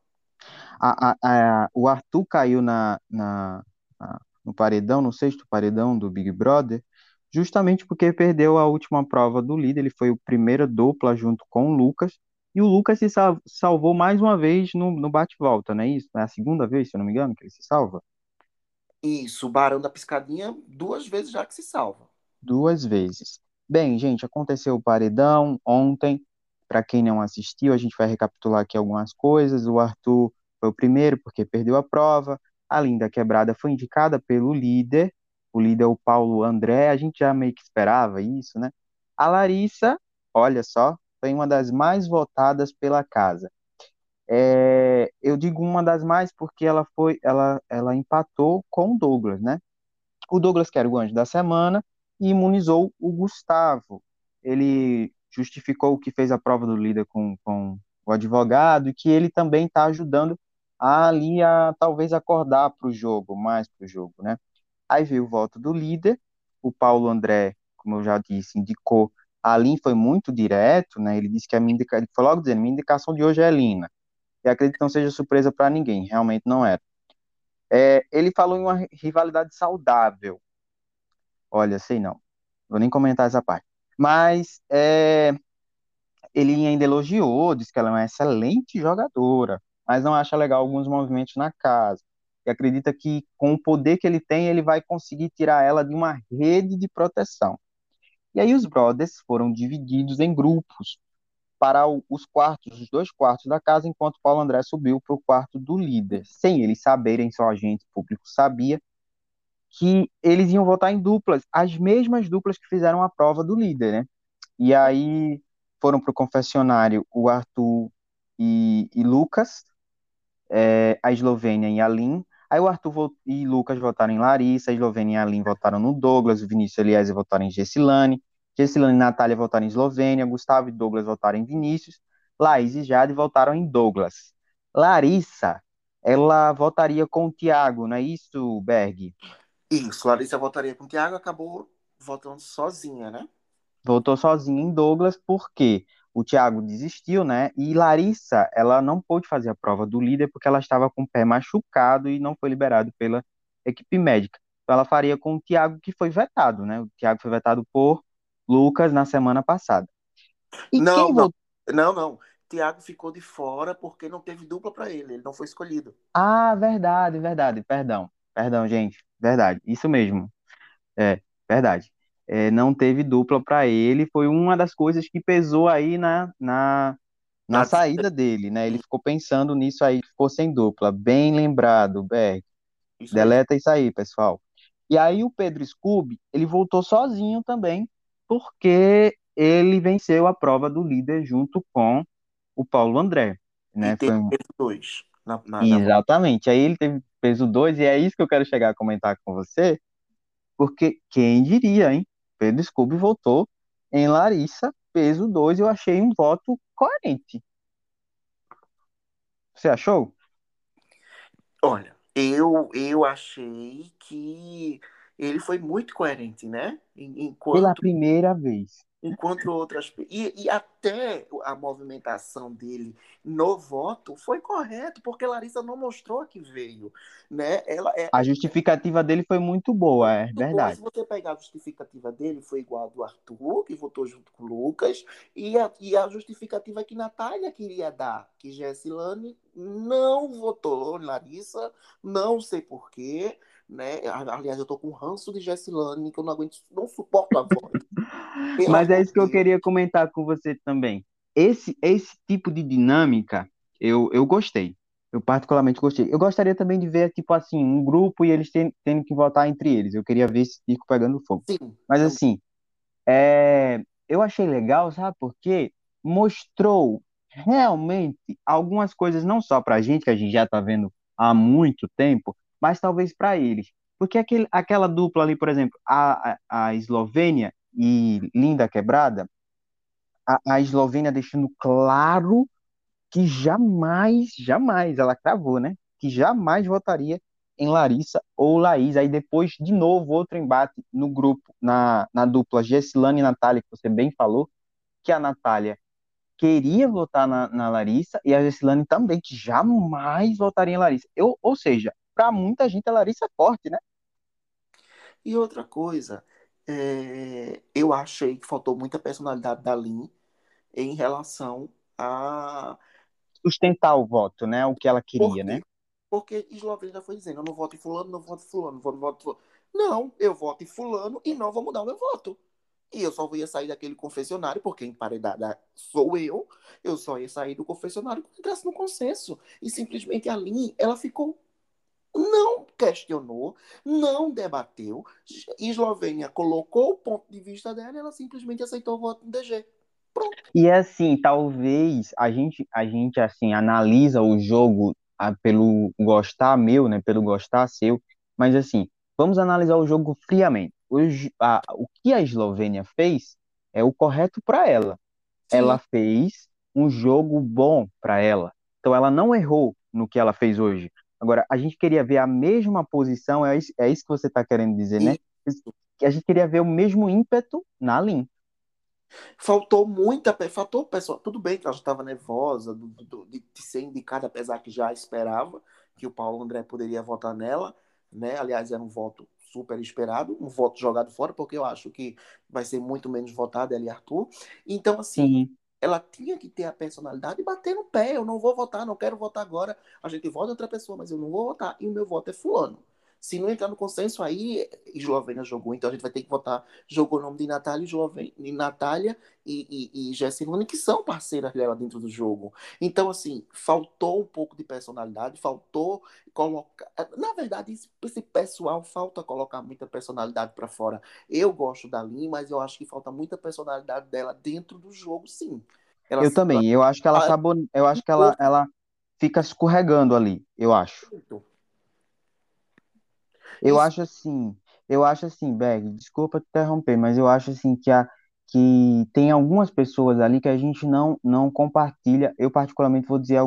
O Arthur caiu no paredão, no sexto paredão do Big Brother, justamente porque perdeu a última prova do líder. Ele foi o primeiro dupla junto com o Lucas, e o Lucas se salvou mais uma vez no bate-volta, não é isso? É a segunda vez, se eu não me engano, que ele se salva. Isso, o Barão da Piscadinha, duas vezes já que se salva. Duas vezes. Bem, gente, aconteceu o paredão ontem. Para quem não assistiu, a gente vai recapitular aqui algumas coisas. O Arthur foi o primeiro porque perdeu a prova. A Linda Quebrada foi indicada pelo líder. O líder é o Paulo André. A gente já meio que esperava isso, né? A Larissa, olha só, foi uma das mais votadas pela casa. Eu digo uma das mais porque ela empatou com o Douglas, né? O Douglas, que era o anjo da semana, e imunizou o Gustavo. Ele justificou que fez a prova do líder com o advogado e que ele também está ajudando ali a talvez acordar para o jogo, mais para o jogo, né? Aí veio o voto do líder, o Paulo André, como eu já disse, indicou. A Lin foi muito direto, né? Ele disse que ele foi logo dizendo, minha indicação de hoje é Lina. E acredito que não seja surpresa para ninguém, realmente não era. Ele falou em uma rivalidade saudável. Olha, sei não. Vou nem comentar essa parte. Mas ele ainda elogiou, disse que ela é uma excelente jogadora, mas não acha legal alguns movimentos na casa. E acredita que com o poder que ele tem, ele vai conseguir tirar ela de uma rede de proteção. E aí os brothers foram divididos em grupos para os quartos, os dois quartos da casa, enquanto Paulo André subiu para o quarto do líder. Sem eles saberem, só a gente, o público sabia, que eles iam votar em duplas, as mesmas duplas que fizeram a prova do líder, né? E aí foram para o confessionário o Arthur e Lucas, a Eslovênia e a Lin. Aí o Arthur e Lucas votaram em Larissa, a Eslovênia e a Lin votaram no Douglas, o Vinícius e Eliezer votaram em Gessilane e Natália votaram em Eslovênia, Gustavo e Douglas votaram em Vinícius, Laís e Jade votaram em Douglas. Larissa, ela votaria com o Thiago, não é isso, Berg? Isso, Larissa votaria com o Thiago, acabou votando sozinha, né? Voltou sozinha em Douglas porque o Thiago desistiu, né? E Larissa, ela não pôde fazer a prova do líder porque ela estava com o pé machucado e não foi liberado pela equipe médica. Então ela faria com o Thiago, que foi vetado, né? O Thiago foi vetado por Lucas na semana passada. E Não, quem não. votou? Não, não. Thiago ficou de fora porque não teve dupla para ele. Ele não foi escolhido. Ah, verdade, verdade, perdão. Perdão, gente. Verdade, isso mesmo. É, verdade. Não teve dupla para ele, foi uma das coisas que pesou aí na Ah, saída dele, né? Ele ficou pensando nisso aí, ficou sem dupla. Bem lembrado, Berg. isso aí. Deleta isso aí, pessoal. E aí o Pedro Scooby, ele voltou sozinho também, porque ele venceu a prova do líder junto com o Paulo André, E né? teve dois na volta. Exatamente. Aí ele teve peso 2 e é isso que eu quero chegar a comentar com você, porque quem diria, hein? Pedro Scooby votou em Larissa, peso 2. Eu achei um voto coerente. Você achou? Olha, eu achei que ele foi muito coerente, né? Pela Enquanto primeira vez. enquanto outras. E até a movimentação dele no voto foi correto, porque Larissa não mostrou que veio. Né? Ela A justificativa dele foi muito boa, é muito boa. Se verdade. você pegar a justificativa dele, foi igual a do Arthur, que votou junto com o Lucas, e a justificativa que Natália queria dar, que Gessilane não votou em Larissa, não sei porquê. Né? Aliás, eu tô com ranço de Gessilane, que eu não aguento, não suporto a voz. Pelo Mas é amor isso que de eu Deus. queria comentar com você também. Esse tipo de dinâmica, eu gostei. Eu particularmente gostei. Eu gostaria também de ver, tipo assim, um grupo e eles tendo que votar entre eles. Eu queria ver esse circo pegando fogo. Sim, Mas também. assim, eu achei legal, sabe por quê? Mostrou realmente algumas coisas, não só pra gente, que a gente já tá vendo há muito tempo, mas talvez para eles. Porque aquela dupla ali, por exemplo, a Eslovênia e Linda Quebrada, a Eslovênia deixando claro que jamais, jamais, ela cravou, né? Que jamais votaria em Larissa ou Laís. Aí depois, de novo, outro embate no grupo, na dupla Gessilane e Natália, que você bem falou, que a Natália queria votar na Larissa e a Gessilane também, que jamais votaria em Larissa. Ou seja, para muita gente a Larissa é forte, né? E outra coisa, eu achei que faltou muita personalidade da Lin em relação a. Sustentar o voto, né? O que ela Por queria, né? quê? Porque Eslovênia foi dizendo, eu não voto em fulano, não voto em fulano, não voto em fulano. Não, eu voto em fulano e não vou mudar o meu voto. E eu só ia sair daquele confessionário, porque emparedada sou eu só ia sair do confessionário quando entrasse no consenso. E simplesmente a Lin, ela ficou, não questionou, não debateu. Eslovênia colocou o ponto de vista dela e ela simplesmente aceitou o voto no DG. Pronto. E assim, talvez a gente assim analisa o jogo pelo gostar meu, né, pelo gostar seu, mas assim, vamos analisar o jogo friamente. O que a Eslovênia fez é o correto para ela. Ela Sim, fez um jogo bom para ela. Então ela não errou no que ela fez hoje. Agora, a gente queria ver a mesma posição, é isso que você está querendo dizer, né? e Que a gente queria ver o mesmo ímpeto na Lin. faltou muita. Faltou pessoa. Tudo bem que ela já estava nervosa de ser indicada, apesar que já esperava que o Paulo André poderia votar nela. Né? Aliás, era um voto super esperado, um voto jogado fora, porque eu acho que vai ser muito menos votado ela e Arthur. Então, assim, Sim. ela tinha que ter a personalidade e bater no pé. Eu não vou votar, não quero votar agora. A gente vota outra pessoa, mas eu não vou votar. E o meu voto é fulano. Se não entrar no consenso, aí Eslovênia jogou, então a gente vai ter que votar. Jogou o nome de Natália, Natália e Jessilane, que são parceiras dela dentro do jogo. Então, assim, faltou um pouco de personalidade, faltou colocar. Na verdade, esse pessoal falta colocar muita personalidade para fora. Eu gosto da Lin, mas eu acho que falta muita personalidade dela dentro do jogo, sim. Ela Eu também. Eu acho que ela ela- acabou. Eu acho que pouco. ela fica escorregando ali. Eu acho. Eu Isso acho assim. Eu acho assim, Berg, desculpa te interromper, mas eu acho assim que tem algumas pessoas ali que a gente não compartilha. Eu particularmente vou dizer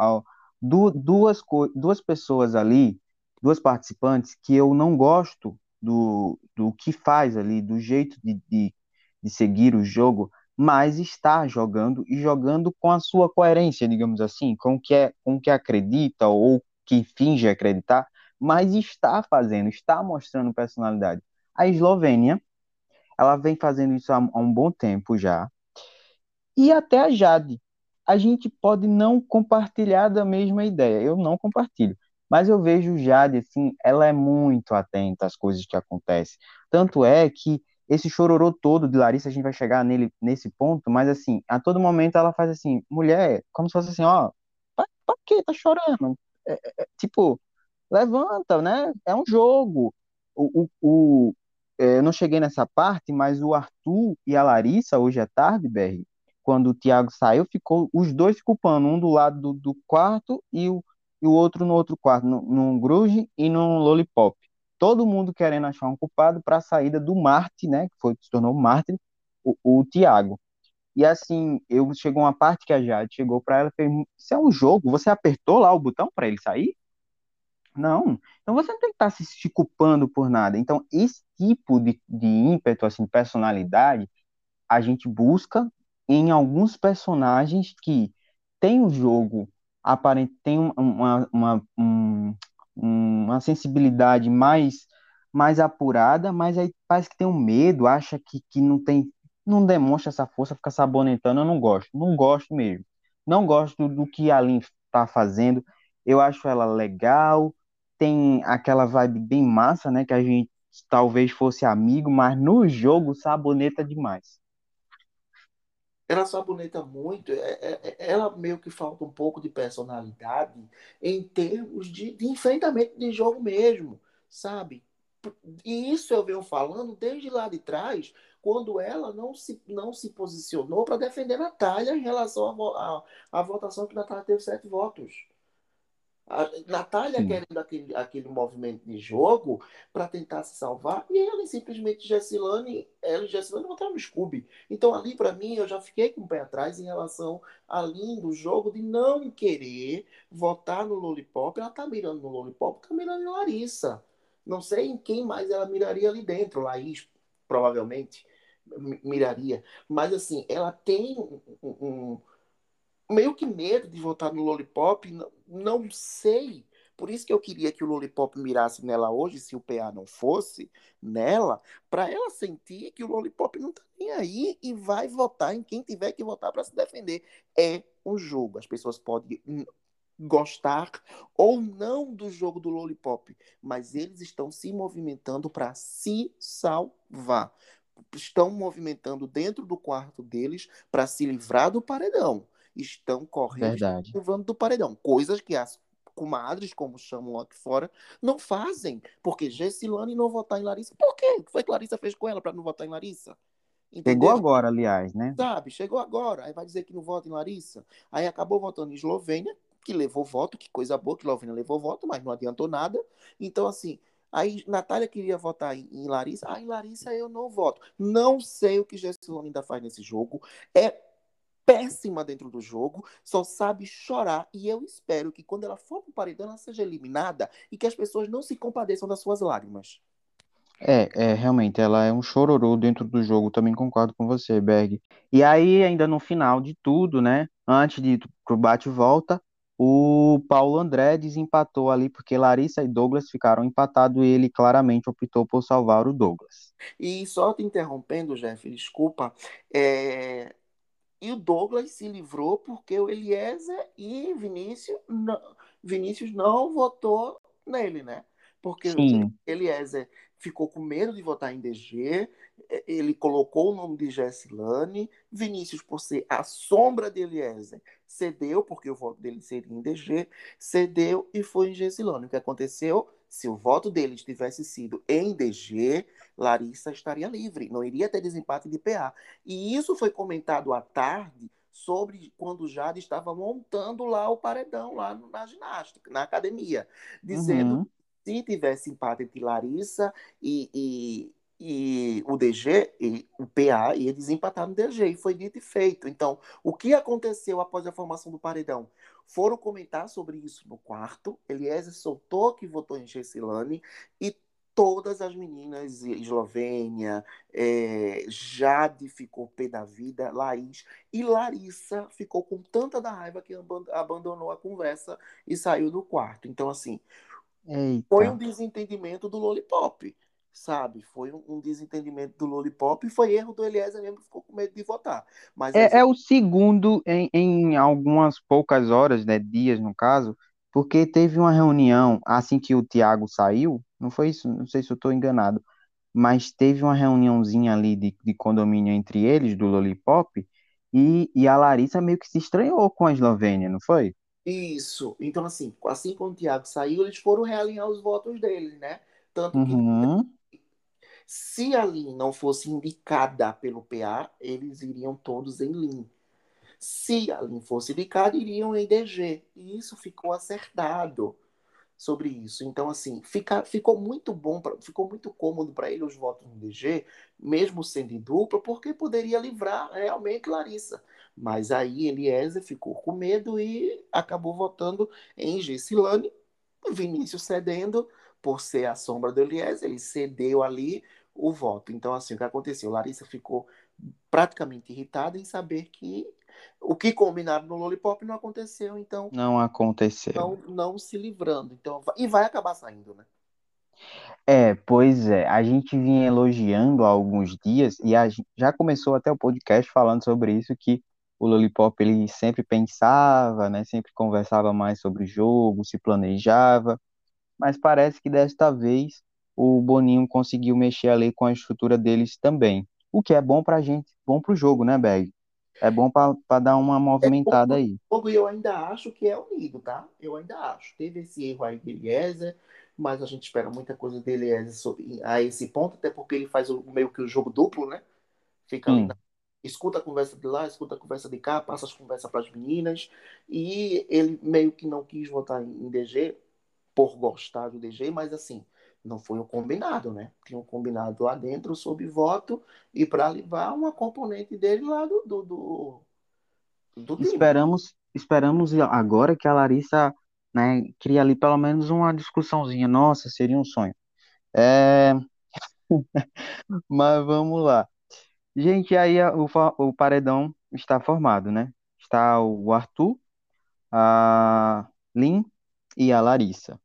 duas pessoas ali, duas participantes que eu não gosto do que faz ali, do jeito de seguir o jogo, mas está jogando e jogando com a sua coerência, digamos assim, com o que acredita ou que finge acreditar, mas está fazendo, está mostrando personalidade. A Eslovênia, ela vem fazendo isso há um bom tempo já, e até a Jade. A gente pode não compartilhar da mesma ideia, eu não compartilho, mas eu vejo Jade assim, ela é muito atenta às coisas que acontecem. Tanto é que esse chororô todo de Larissa, a gente vai chegar nele nesse ponto, mas assim, a todo momento ela faz assim, mulher, como se fosse assim, ó, pra que tá chorando? Tipo, levanta, né? É um jogo. Eu não cheguei nessa parte, mas o Arthur e a Larissa, hoje à tarde, BR, quando o Thiago saiu, ficou os dois se culpando, um do lado do quarto e o outro no outro quarto, no Gruge e no Lollipop. Todo mundo querendo achar um culpado para a saída do Marte, né? Que foi que se tornou Marte, o Thiago. E assim, chegou uma parte que a Jade chegou para ela e fez: Isso é um jogo, você apertou lá o botão para ele sair? Não. Então você não tem que estar se culpando por nada. Então, esse tipo de ímpeto, assim, personalidade, a gente busca em alguns personagens que tem o jogo aparente, tem uma sensibilidade mais apurada, mas aí parece que tem um medo, acha que não tem, não demonstra essa força, fica sabonetando. Eu não gosto, não gosto mesmo. Não gosto do que a Lin está fazendo. Eu acho ela legal, tem aquela vibe bem massa, né? Que a gente talvez fosse amigo, mas no jogo saboneta demais. ela saboneta muito, ela meio que falta um pouco de personalidade em termos de enfrentamento de jogo mesmo, sabe? E isso eu venho falando desde lá de trás, quando ela não se posicionou para defender a Natália em relação à votação que a Natália teve 7 votos. A Natália Sim, querendo aquele movimento de jogo para tentar se salvar, e ela simplesmente ela e Gessilane botaram no Scooby. Então ali para mim eu já fiquei com o pé atrás em relação ali do jogo de não querer votar no Lollipop. Ela tá mirando no Lollipop, tá mirando em Larissa. Não sei em quem mais ela miraria ali dentro, Laís provavelmente miraria. Mas assim, ela tem meio que medo de votar no Lollipop, não, não sei. Por isso que eu queria que o Lollipop mirasse nela hoje, se o PA não fosse nela, para ela sentir que o Lollipop não tá nem aí e vai votar em quem tiver que votar para se defender. É um jogo. As pessoas podem gostar ou não do jogo do Lollipop, mas eles estão se movimentando para se salvar. Estão movimentando dentro do quarto deles para se livrar do paredão. Estão correndo, estão se verdade. livrando do paredão. Coisas que as comadres, como chamam lá aqui fora, não fazem. Porque Gessilane não votar em Larissa. Por quê? O que foi que Larissa fez com ela para não votar em Larissa? Chegou Entendeu? agora, aliás, né? Sabe? Chegou agora. Aí vai dizer que não vota em Larissa. Aí acabou votando em Eslovênia, que levou voto, que coisa boa que Eslovênia levou voto, mas não adiantou nada. Então, assim, aí Natália queria votar em Larissa. Ah, em Larissa eu não voto. Não sei o que Gessilane ainda faz nesse jogo. É péssima dentro do jogo, só sabe chorar. E eu espero que quando ela for pro paredão, ela seja eliminada e que as pessoas não se compadeçam das suas lágrimas. Realmente, ela é um chororô dentro do jogo, também concordo com você, Berg. E aí, ainda no final de tudo, né, antes de ir pro bate-volta, o Paulo André desempatou ali, porque Larissa e Douglas ficaram empatados e ele claramente optou por salvar o Douglas. E só te interrompendo, Jeff, desculpa, e o Douglas se livrou porque o Eliezer e Vinícius não votou nele, né? Porque Sim, Eliezer ficou com medo de votar em DG, ele colocou o nome de Gessilane, Vinícius, por ser a sombra de Eliezer, cedeu, porque o voto dele seria em DG, cedeu e foi em Gessilane. O que aconteceu? Se o voto dele tivesse sido em DG, Larissa estaria livre, não iria ter desempate de PA. E isso foi comentado à tarde sobre quando o Jade estava montando lá o paredão, lá na ginástica, na academia, dizendo uhum. que se tivesse empate entre Larissa e o DG, e o PA ia desempatar no DG, e foi dito e feito. Então, o que aconteceu após a formação do paredão? Foram comentar sobre isso no quarto, Eliezer soltou que votou em Gessilane, e todas as meninas, Eslovênia, Jade ficou pé da vida, Laís, e Larissa ficou com tanta da raiva que abandonou a conversa e saiu do quarto. Então, assim, foi um Eita. desentendimento do Lollipop, sabe? Foi um desentendimento do Lollipop e foi erro do Eliezer mesmo que ficou com medo de votar. Mas a É gente. o segundo em algumas poucas horas, né, dias no caso, porque teve uma reunião assim que o Thiago saiu, não foi isso? Não sei se eu estou enganado, mas teve uma reuniãozinha ali de condomínio entre eles, do Lollipop, e a Larissa meio que se estranhou com a Eslovênia, não foi? Isso. Então, assim como o Thiago saiu, eles foram realinhar os votos deles, né? Tanto que Uhum. se a Lin não fosse indicada pelo PA, eles iriam todos em Lin. Se a Lin fosse indicada, iriam em DG. E isso ficou acertado sobre isso. Então, assim, ficou muito bom, ficou muito cômodo para ele os votos no DG, mesmo sendo em dupla, porque poderia livrar realmente Larissa. Mas aí Eliezer ficou com medo e acabou votando em Gessilane, Vinícius cedendo, por ser a sombra do Eliezer, ele cedeu ali o voto. Então, assim, o que aconteceu? Larissa ficou praticamente irritada em saber que o que combinaram no Lollipop não aconteceu, então Não aconteceu. não se livrando. Então, e vai acabar saindo, né? Pois é, a gente vinha elogiando há alguns dias e já começou até o podcast falando sobre isso, que o Lollipop ele sempre pensava, né, sempre conversava mais sobre o jogo, se planejava, mas parece que desta vez o Boninho conseguiu mexer ali com a estrutura deles também, o que é bom pra gente, bom pro jogo, né, Beg? É bom para dar uma É bom movimentada pro aí. jogo e eu ainda acho que é unido, tá? Eu ainda acho. Teve esse erro aí de Eliezer, mas a gente espera muita coisa dele a esse ponto, até porque ele faz meio que o jogo duplo, né? Fica ali Sim, escuta a conversa de lá, escuta a conversa de cá, passa as conversas para as meninas, e ele meio que não quis votar em DG por gostar do DG, mas assim, não foi o combinado, né? Tinha um combinado lá dentro sob voto e para levar uma componente dele lá do time. Esperamos agora que a Larissa, né, crie ali pelo menos uma discussãozinha. Nossa, seria um sonho. É, mas vamos lá. Gente, aí o paredão está formado, né? Está o Arthur, a Lin e a Larissa.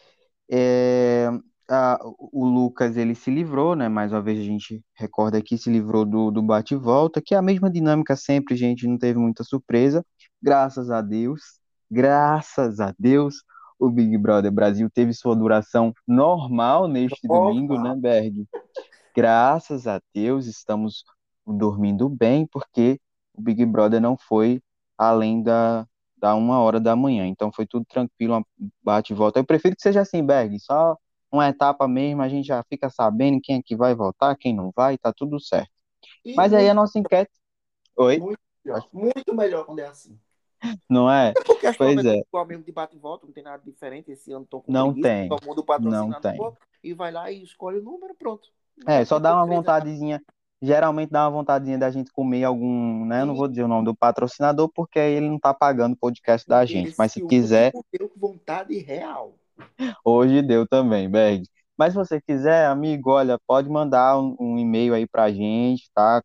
É, o Lucas, ele se livrou, né? Mais uma vez a gente recorda aqui, se livrou do bate e volta, que é a mesma dinâmica sempre, gente, não teve muita surpresa. Graças a Deus, graças a Deus, o Big Brother Brasil teve sua duração normal neste domingo, né, Normal. Berg? Graças a Deus estamos dormindo bem, porque o Big Brother não foi além da 1 hora da manhã. Então foi tudo tranquilo, uma bate e volta. Eu prefiro que seja assim, Berg, só uma etapa mesmo, a gente já fica sabendo quem é que vai votar, quem não vai, tá tudo certo. E Mas aí a muito, nossa enquete. Oi? muito melhor. Muito melhor quando é assim. Não é? É porque as provas Pois é tudo é, igual mesmo de bate e volta, não tem nada diferente. Esse ano estão com não preguiça, tem. todo mundo o Não tem. patrocinador e vai lá e escolhe o número, pronto. É, Deve só ter dá uma três etapas. vontadezinha. Geralmente dá uma vontadezinha da gente comer algum, né? Eu não E vou dizer o nome do patrocinador porque aí ele não tá pagando o podcast da gente. Mas se esse quiser, último deu vontade real. hoje deu também, Berg. Mas se você quiser, amigo, olha, pode mandar um e-mail aí pra gente, tá?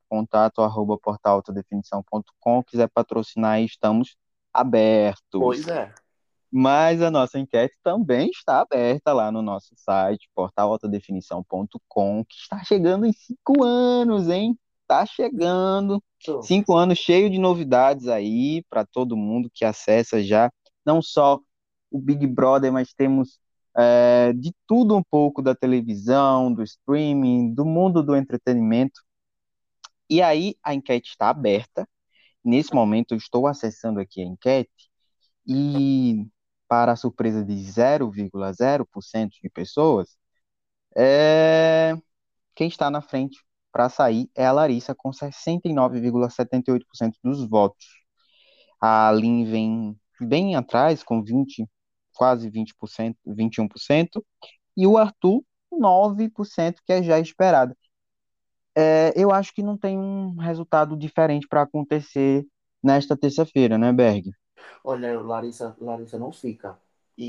Contato@portalautodefinição.com. Quiser patrocinar aí, estamos abertos. Pois é. Mas a nossa enquete também está aberta lá no nosso site, portalautodefinição.com, que está chegando em 5 anos, hein? Está chegando. Então, 5 anos cheio de novidades aí para todo mundo que acessa já. Não só o Big Brother, mas temos de tudo um pouco da televisão, do streaming, do mundo do entretenimento. E aí a enquete está aberta. Nesse momento eu estou acessando aqui a enquete. E, para a surpresa de 0,0% de pessoas, é... quem está na frente para sair é a Larissa, com 69,78% dos votos. A Aline vem bem atrás, com 20, quase 20%, 21%, e o Arthur, 9%, que é já esperado. Eu acho que não tem um resultado diferente para acontecer nesta terça-feira, né, Berg? olha, Larissa não fica.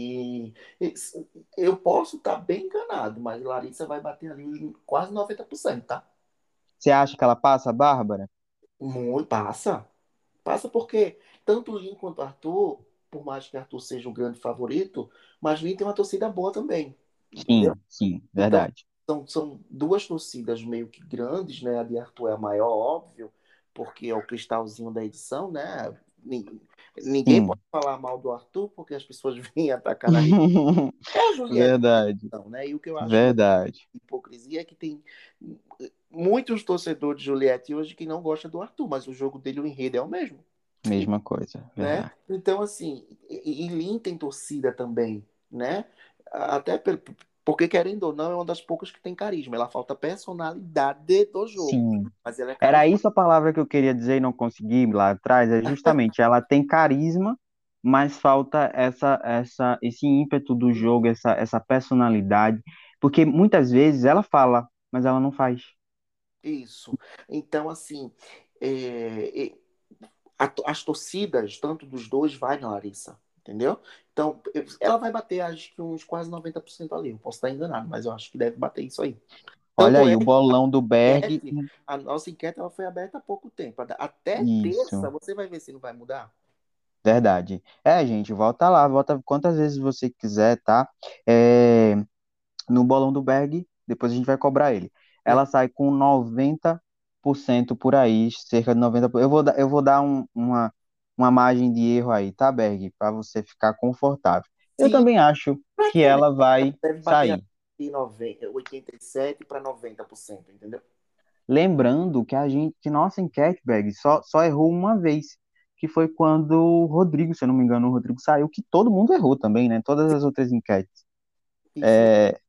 E eu posso estar bem enganado, mas Larissa vai bater ali em quase 90%, tá? Você acha que ela passa, Bárbara? Muito, passa. Passa porque tanto Lin quanto Arthur, por mais que Arthur seja o grande favorito, mas Lin tem uma torcida boa também, entendeu? Sim, sim, Então, verdade. são duas torcidas meio que grandes, né? A de Arthur é a maior, óbvio, porque é o cristalzinho da edição, né? Ninguém pode Sim, falar mal do Arthur, porque as pessoas vêm atacar na rede. É a Juliette da verdade, edição, né? E o que eu acho uma verdade. hipocrisia é que tem muitos torcedores de Juliette hoje que não gostam do Arthur, mas o jogo dele, o enredo é o mesmo, Mesma coisa, né? verdade. Então, assim, e Lin tem torcida também, né? Até porque, querendo ou não, é uma das poucas que tem carisma. Ela falta personalidade do jogo, Sim, mas ela é era carismática. isso a palavra que eu queria dizer e não consegui lá atrás, é justamente, ela tem carisma, mas falta esse ímpeto do jogo, essa personalidade, porque muitas vezes ela fala, mas ela não faz. Isso. Então, assim, é, as torcidas, tanto dos dois, vai na Larissa, entendeu? Então, ela vai bater, acho que uns quase 90% ali. Eu posso estar enganado, mas eu acho que deve bater isso aí. Olha Tanto aí, é o que bolão do Berg, enquete, a nossa enquete ela foi aberta há pouco tempo. Até terça, isso, você vai ver se não vai mudar. verdade. É, gente, volta lá, volta quantas vezes você quiser, tá? É, no bolão do Berg, depois a gente vai cobrar ele. É. Ela sai com 90% por aí, cerca de 90%. Eu vou dar uma margem de erro aí, tá, Berg? Para você ficar confortável. Eu Sim, também acho que praticamente ela vai deve bater sair. ali 90, 87 para 90%, entendeu? Lembrando que nossa enquete, Berg, só errou uma vez, que foi quando o Rodrigo, se eu não me engano, o Rodrigo saiu, que todo mundo errou também, né? Todas as outras enquetes. Isso mesmo. É,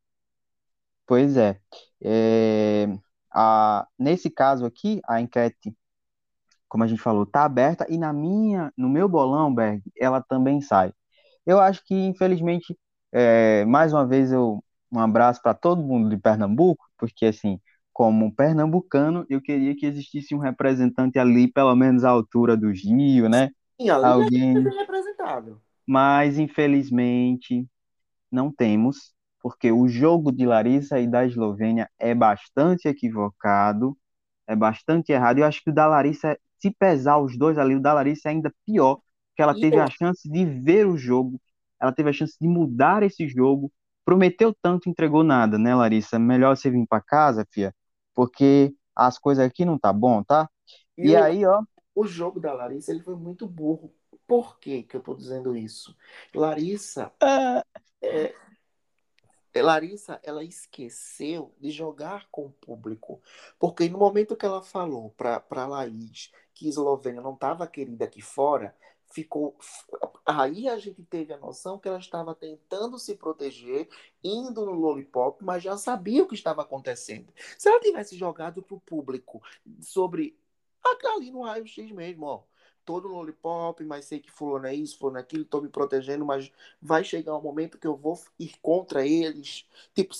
pois é. É, nesse caso aqui, a enquete. como a gente falou, tá aberta e no meu bolão, Berg, ela também sai. Eu acho que, infelizmente, mais uma vez um abraço para todo mundo de Pernambuco, porque assim, como pernambucano, eu queria que existisse um representante ali, pelo menos à altura do Gil, né? E ali a gente é Alguém, bem representado. mas infelizmente não temos, porque o jogo de Larissa e da Eslovênia é bastante equivocado, é bastante errado. Eu acho que o da Larissa, se pesar os dois ali, o da Larissa é ainda pior, porque ela E teve eu, a chance de ver o jogo, ela teve a chance de mudar esse jogo, prometeu tanto, entregou nada, né, Larissa? Melhor você vir para casa, fia, porque as coisas aqui não tá bom, tá? e E o, aí, ó, o jogo da Larissa ele foi muito burro. Por que que eu tô dizendo isso? Larissa, ah, é, Larissa, ela esqueceu de jogar com o público. Porque no momento que ela falou para Laís que Eslovênia não estava querida aqui fora, ficou. Aí a gente teve a noção que ela estava tentando se proteger, indo no Lollipop, mas já sabia o que estava acontecendo. Se ela tivesse jogado para o público sobre. Ali no raio-x mesmo, ó. Todo lollipop, mas sei que fulano é isso, fulano é aquilo, tô me protegendo, mas vai chegar um momento que eu vou ir contra eles. Tipo,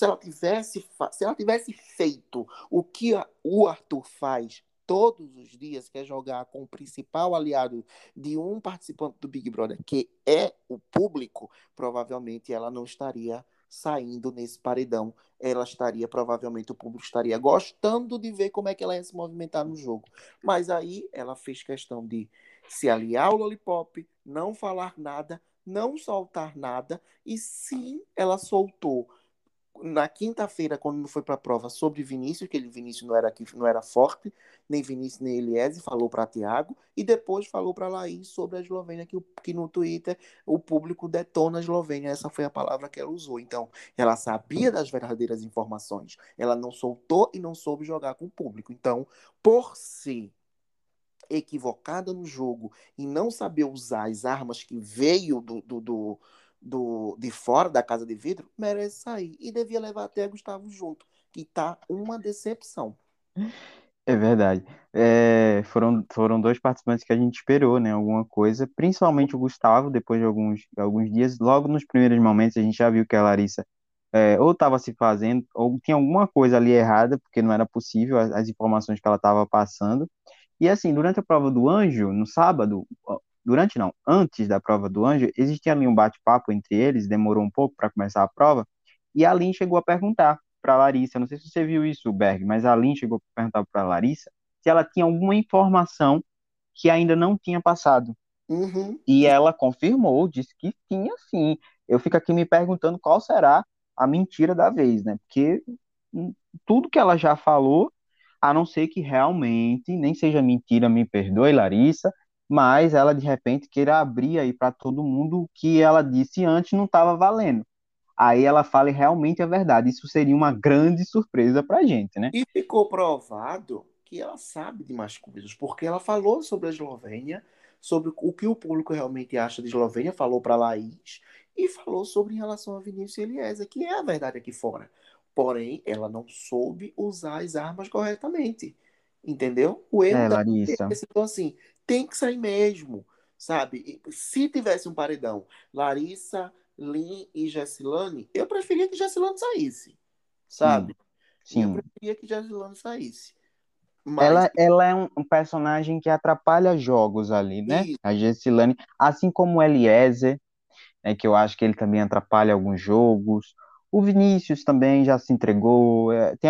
se ela tivesse feito o que o Arthur faz todos os dias, que é jogar com o principal aliado de um participante do Big Brother, que é o público, provavelmente ela não estaria saindo nesse paredão. Ela estaria, provavelmente, o público estaria gostando de ver como é que ela ia se movimentar no jogo. Mas aí ela fez questão de se aliar ao Lollipop, não falar nada, não soltar nada, e sim, ela soltou na quinta-feira, quando não foi para a prova, sobre Vinícius, que ele, Vinícius não era forte, nem Vinícius nem Eliese, falou para Tiago, e depois falou para Laís sobre a Eslovênia, que no Twitter o público detona a Eslovênia, essa foi a palavra que ela usou. Então, ela sabia das verdadeiras informações, ela não soltou e não soube jogar com o público. Então, por si equivocada no jogo e não saber usar as armas que veio de fora da casa de vidro, merece sair. E devia levar até Gustavo junto, que tá uma decepção. é verdade. Foram dois participantes que a gente esperou, né? Alguma coisa, principalmente o Gustavo, depois de alguns dias, logo nos primeiros momentos, a gente já viu que a Larissa ou estava se fazendo, ou tinha alguma coisa ali errada, porque não era possível as informações que ela estava passando. E assim, durante a prova do anjo, no sábado, durante não, antes da prova do anjo, existia ali um bate-papo entre eles, demorou um pouco para começar a prova, e a Lin chegou a perguntar para a Larissa, não sei se você viu isso, Berg, mas a Lin chegou a perguntar para a Larissa se ela tinha alguma informação que ainda não tinha passado. Uhum. E ela confirmou, disse que tinha sim. Eu fico aqui me perguntando qual será a mentira da vez, né? Porque tudo que ela já falou, a não ser que realmente nem seja mentira, me perdoe, Larissa, mas ela de repente queira abrir aí para todo mundo o que ela disse antes não estava valendo. Aí ela fala e realmente é verdade. Isso seria uma grande surpresa para a gente, né? E ficou provado que ela sabe de mais coisas, porque ela falou sobre a Eslovênia, sobre o que o público realmente acha de Eslovênia, falou para Laís e falou sobre em relação a Vinícius e Eliezer, que é a verdade aqui fora. Porém, ela não soube usar as armas corretamente. Entendeu? O erro É, da é Larissa. esse. Então, assim, tem que sair mesmo, sabe? E se tivesse um paredão, Larissa, Lin e Gessilane, eu preferia que Gessilane saísse, Sim, sabe? Eu sim. preferia que Jasilane saísse. Mas, Ela é um personagem que atrapalha jogos ali, né? e, A Gessilane, assim como o Eliezer, né, que eu acho que ele também atrapalha alguns jogos. O Vinícius também já se entregou. Tem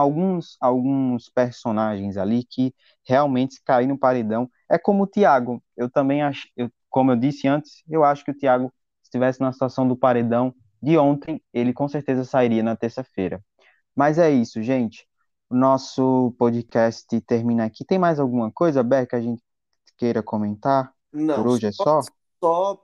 alguns personagens ali que realmente se cair no paredão. É como o Thiago. Eu também acho, como eu disse antes, eu acho que o Thiago, se estivesse na situação do paredão de ontem, ele com certeza sairia na terça-feira. Mas é isso, gente. O nosso podcast termina aqui. Tem mais alguma coisa, Beck, que a gente queira comentar? Por não, hoje é só? só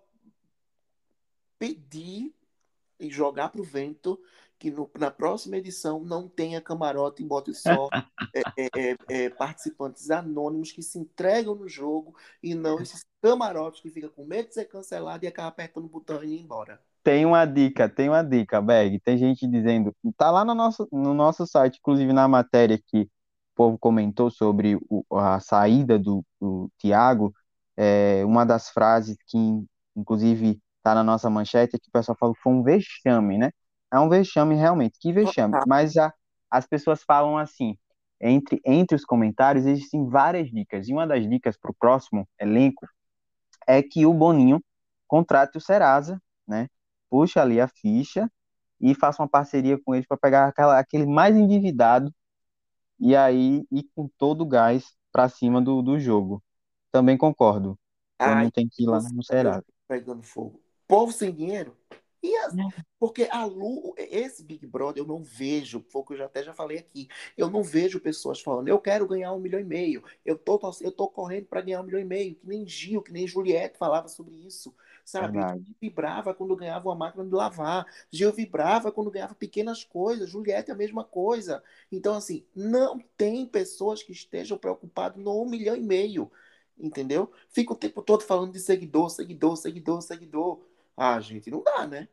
pedir e jogar pro vento que na próxima edição não tenha camarote e bote só participantes anônimos que se entregam no jogo e não esses camarotes que ficam com medo de ser cancelado e acabam apertando o botão e ir embora. Tem uma dica, Berg. Tem gente dizendo, tá lá no nosso site, inclusive na matéria aqui. povo comentou sobre a saída do Thiago, uma das frases que, inclusive, está na nossa manchete é que o pessoal falou que foi um vexame, né? É um vexame realmente, que vexame. Total. Mas as pessoas falam assim, entre os comentários existem várias dicas, e uma das dicas para o próximo elenco é que o Boninho contrate o Serasa, né? Puxa ali a ficha e faça uma parceria com eles para pegar aquele mais endividado e aí ir com todo o gás para cima do jogo. Também concordo. Ai, Boninho tem que ir lá você no vai ver o Serasa. jogo pegando fogo. Povo sem dinheiro. Porque esse Big Brother eu não vejo, foi o que eu até já falei aqui. Eu não vejo pessoas falando, eu quero ganhar 1,5 milhão. Eu tô correndo para ganhar 1,5 milhão, que nem Gil, que nem Juliette falava sobre isso. Sabe? Gil Verdade. vibrava quando ganhava uma máquina de lavar. Gil vibrava quando ganhava pequenas coisas. Juliette é a mesma coisa. Então, assim, não tem pessoas que estejam preocupadas no 1,5 milhão. Entendeu? Fica o tempo todo falando de seguidor, seguidor, seguidor, seguidor. Ah, gente, não dá, né?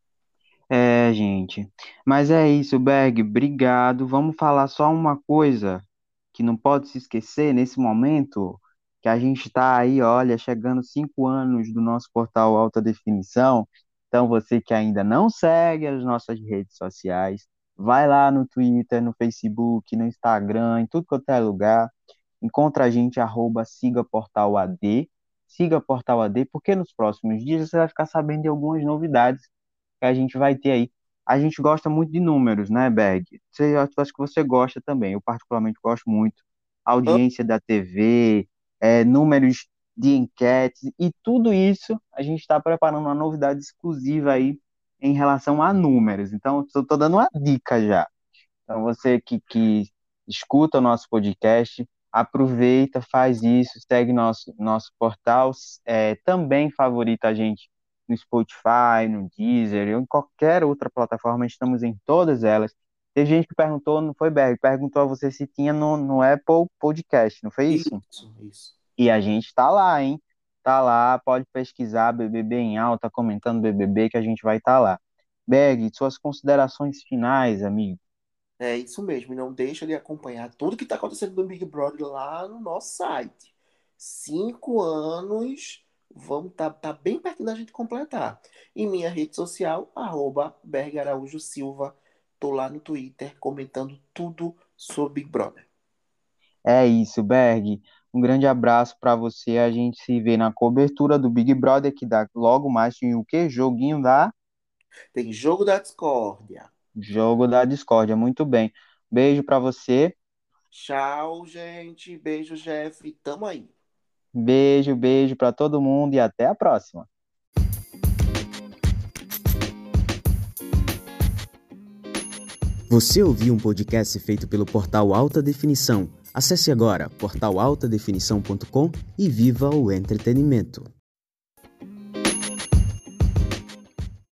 É, gente. Mas é isso, Berg. Obrigado. Vamos falar só uma coisa que não pode se esquecer nesse momento, que a gente está aí, olha, chegando 5 anos do nosso portal Alta Definição. Então, você que ainda não segue as nossas redes sociais, vai lá no Twitter, no Facebook, no Instagram, em tudo quanto é lugar. Encontra a gente, siga Portal AD. Siga Portal AD, porque nos próximos dias você vai ficar sabendo de algumas novidades que a gente vai ter aí. A gente gosta muito de números, né, Berg? Eu acho que você gosta também. Eu particularmente gosto muito. Audiência da TV, números de enquetes e tudo isso a gente está preparando uma novidade exclusiva aí em relação a números. Então, estou dando uma dica já. Então, você que escuta o nosso podcast, aproveita, faz isso, segue nosso portal, também favorita a gente no Spotify, no Deezer, ou em qualquer outra plataforma, estamos em todas elas. Teve gente que perguntou, não foi, Berg, perguntou a você se tinha no Apple Podcast, não foi isso? Isso. E a gente tá lá, hein? Tá lá, pode pesquisar BBB em alta, comentando BBB, que a gente vai estar lá. Berg, suas considerações finais, amigo. É isso mesmo. E não deixa de acompanhar tudo que está acontecendo no Big Brother lá no nosso site. 5 anos, vamos tá bem perto da gente completar. Em minha rede social, @Berg Araújo Silva. Tô lá no Twitter comentando tudo sobre Big Brother. É isso, Berg. Um grande abraço para você. A gente se vê na cobertura do Big Brother, que dá logo mais tem o quê? Joguinho da Tem jogo da discórdia. Jogo da Discórdia. Muito bem. Beijo para você. Tchau, gente. Beijo, Jeff. Tamo aí. Beijo, beijo para todo mundo e até a próxima. Você ouviu um podcast feito pelo Portal Alta Definição. Acesse agora portalaltadefinição.com e viva o entretenimento.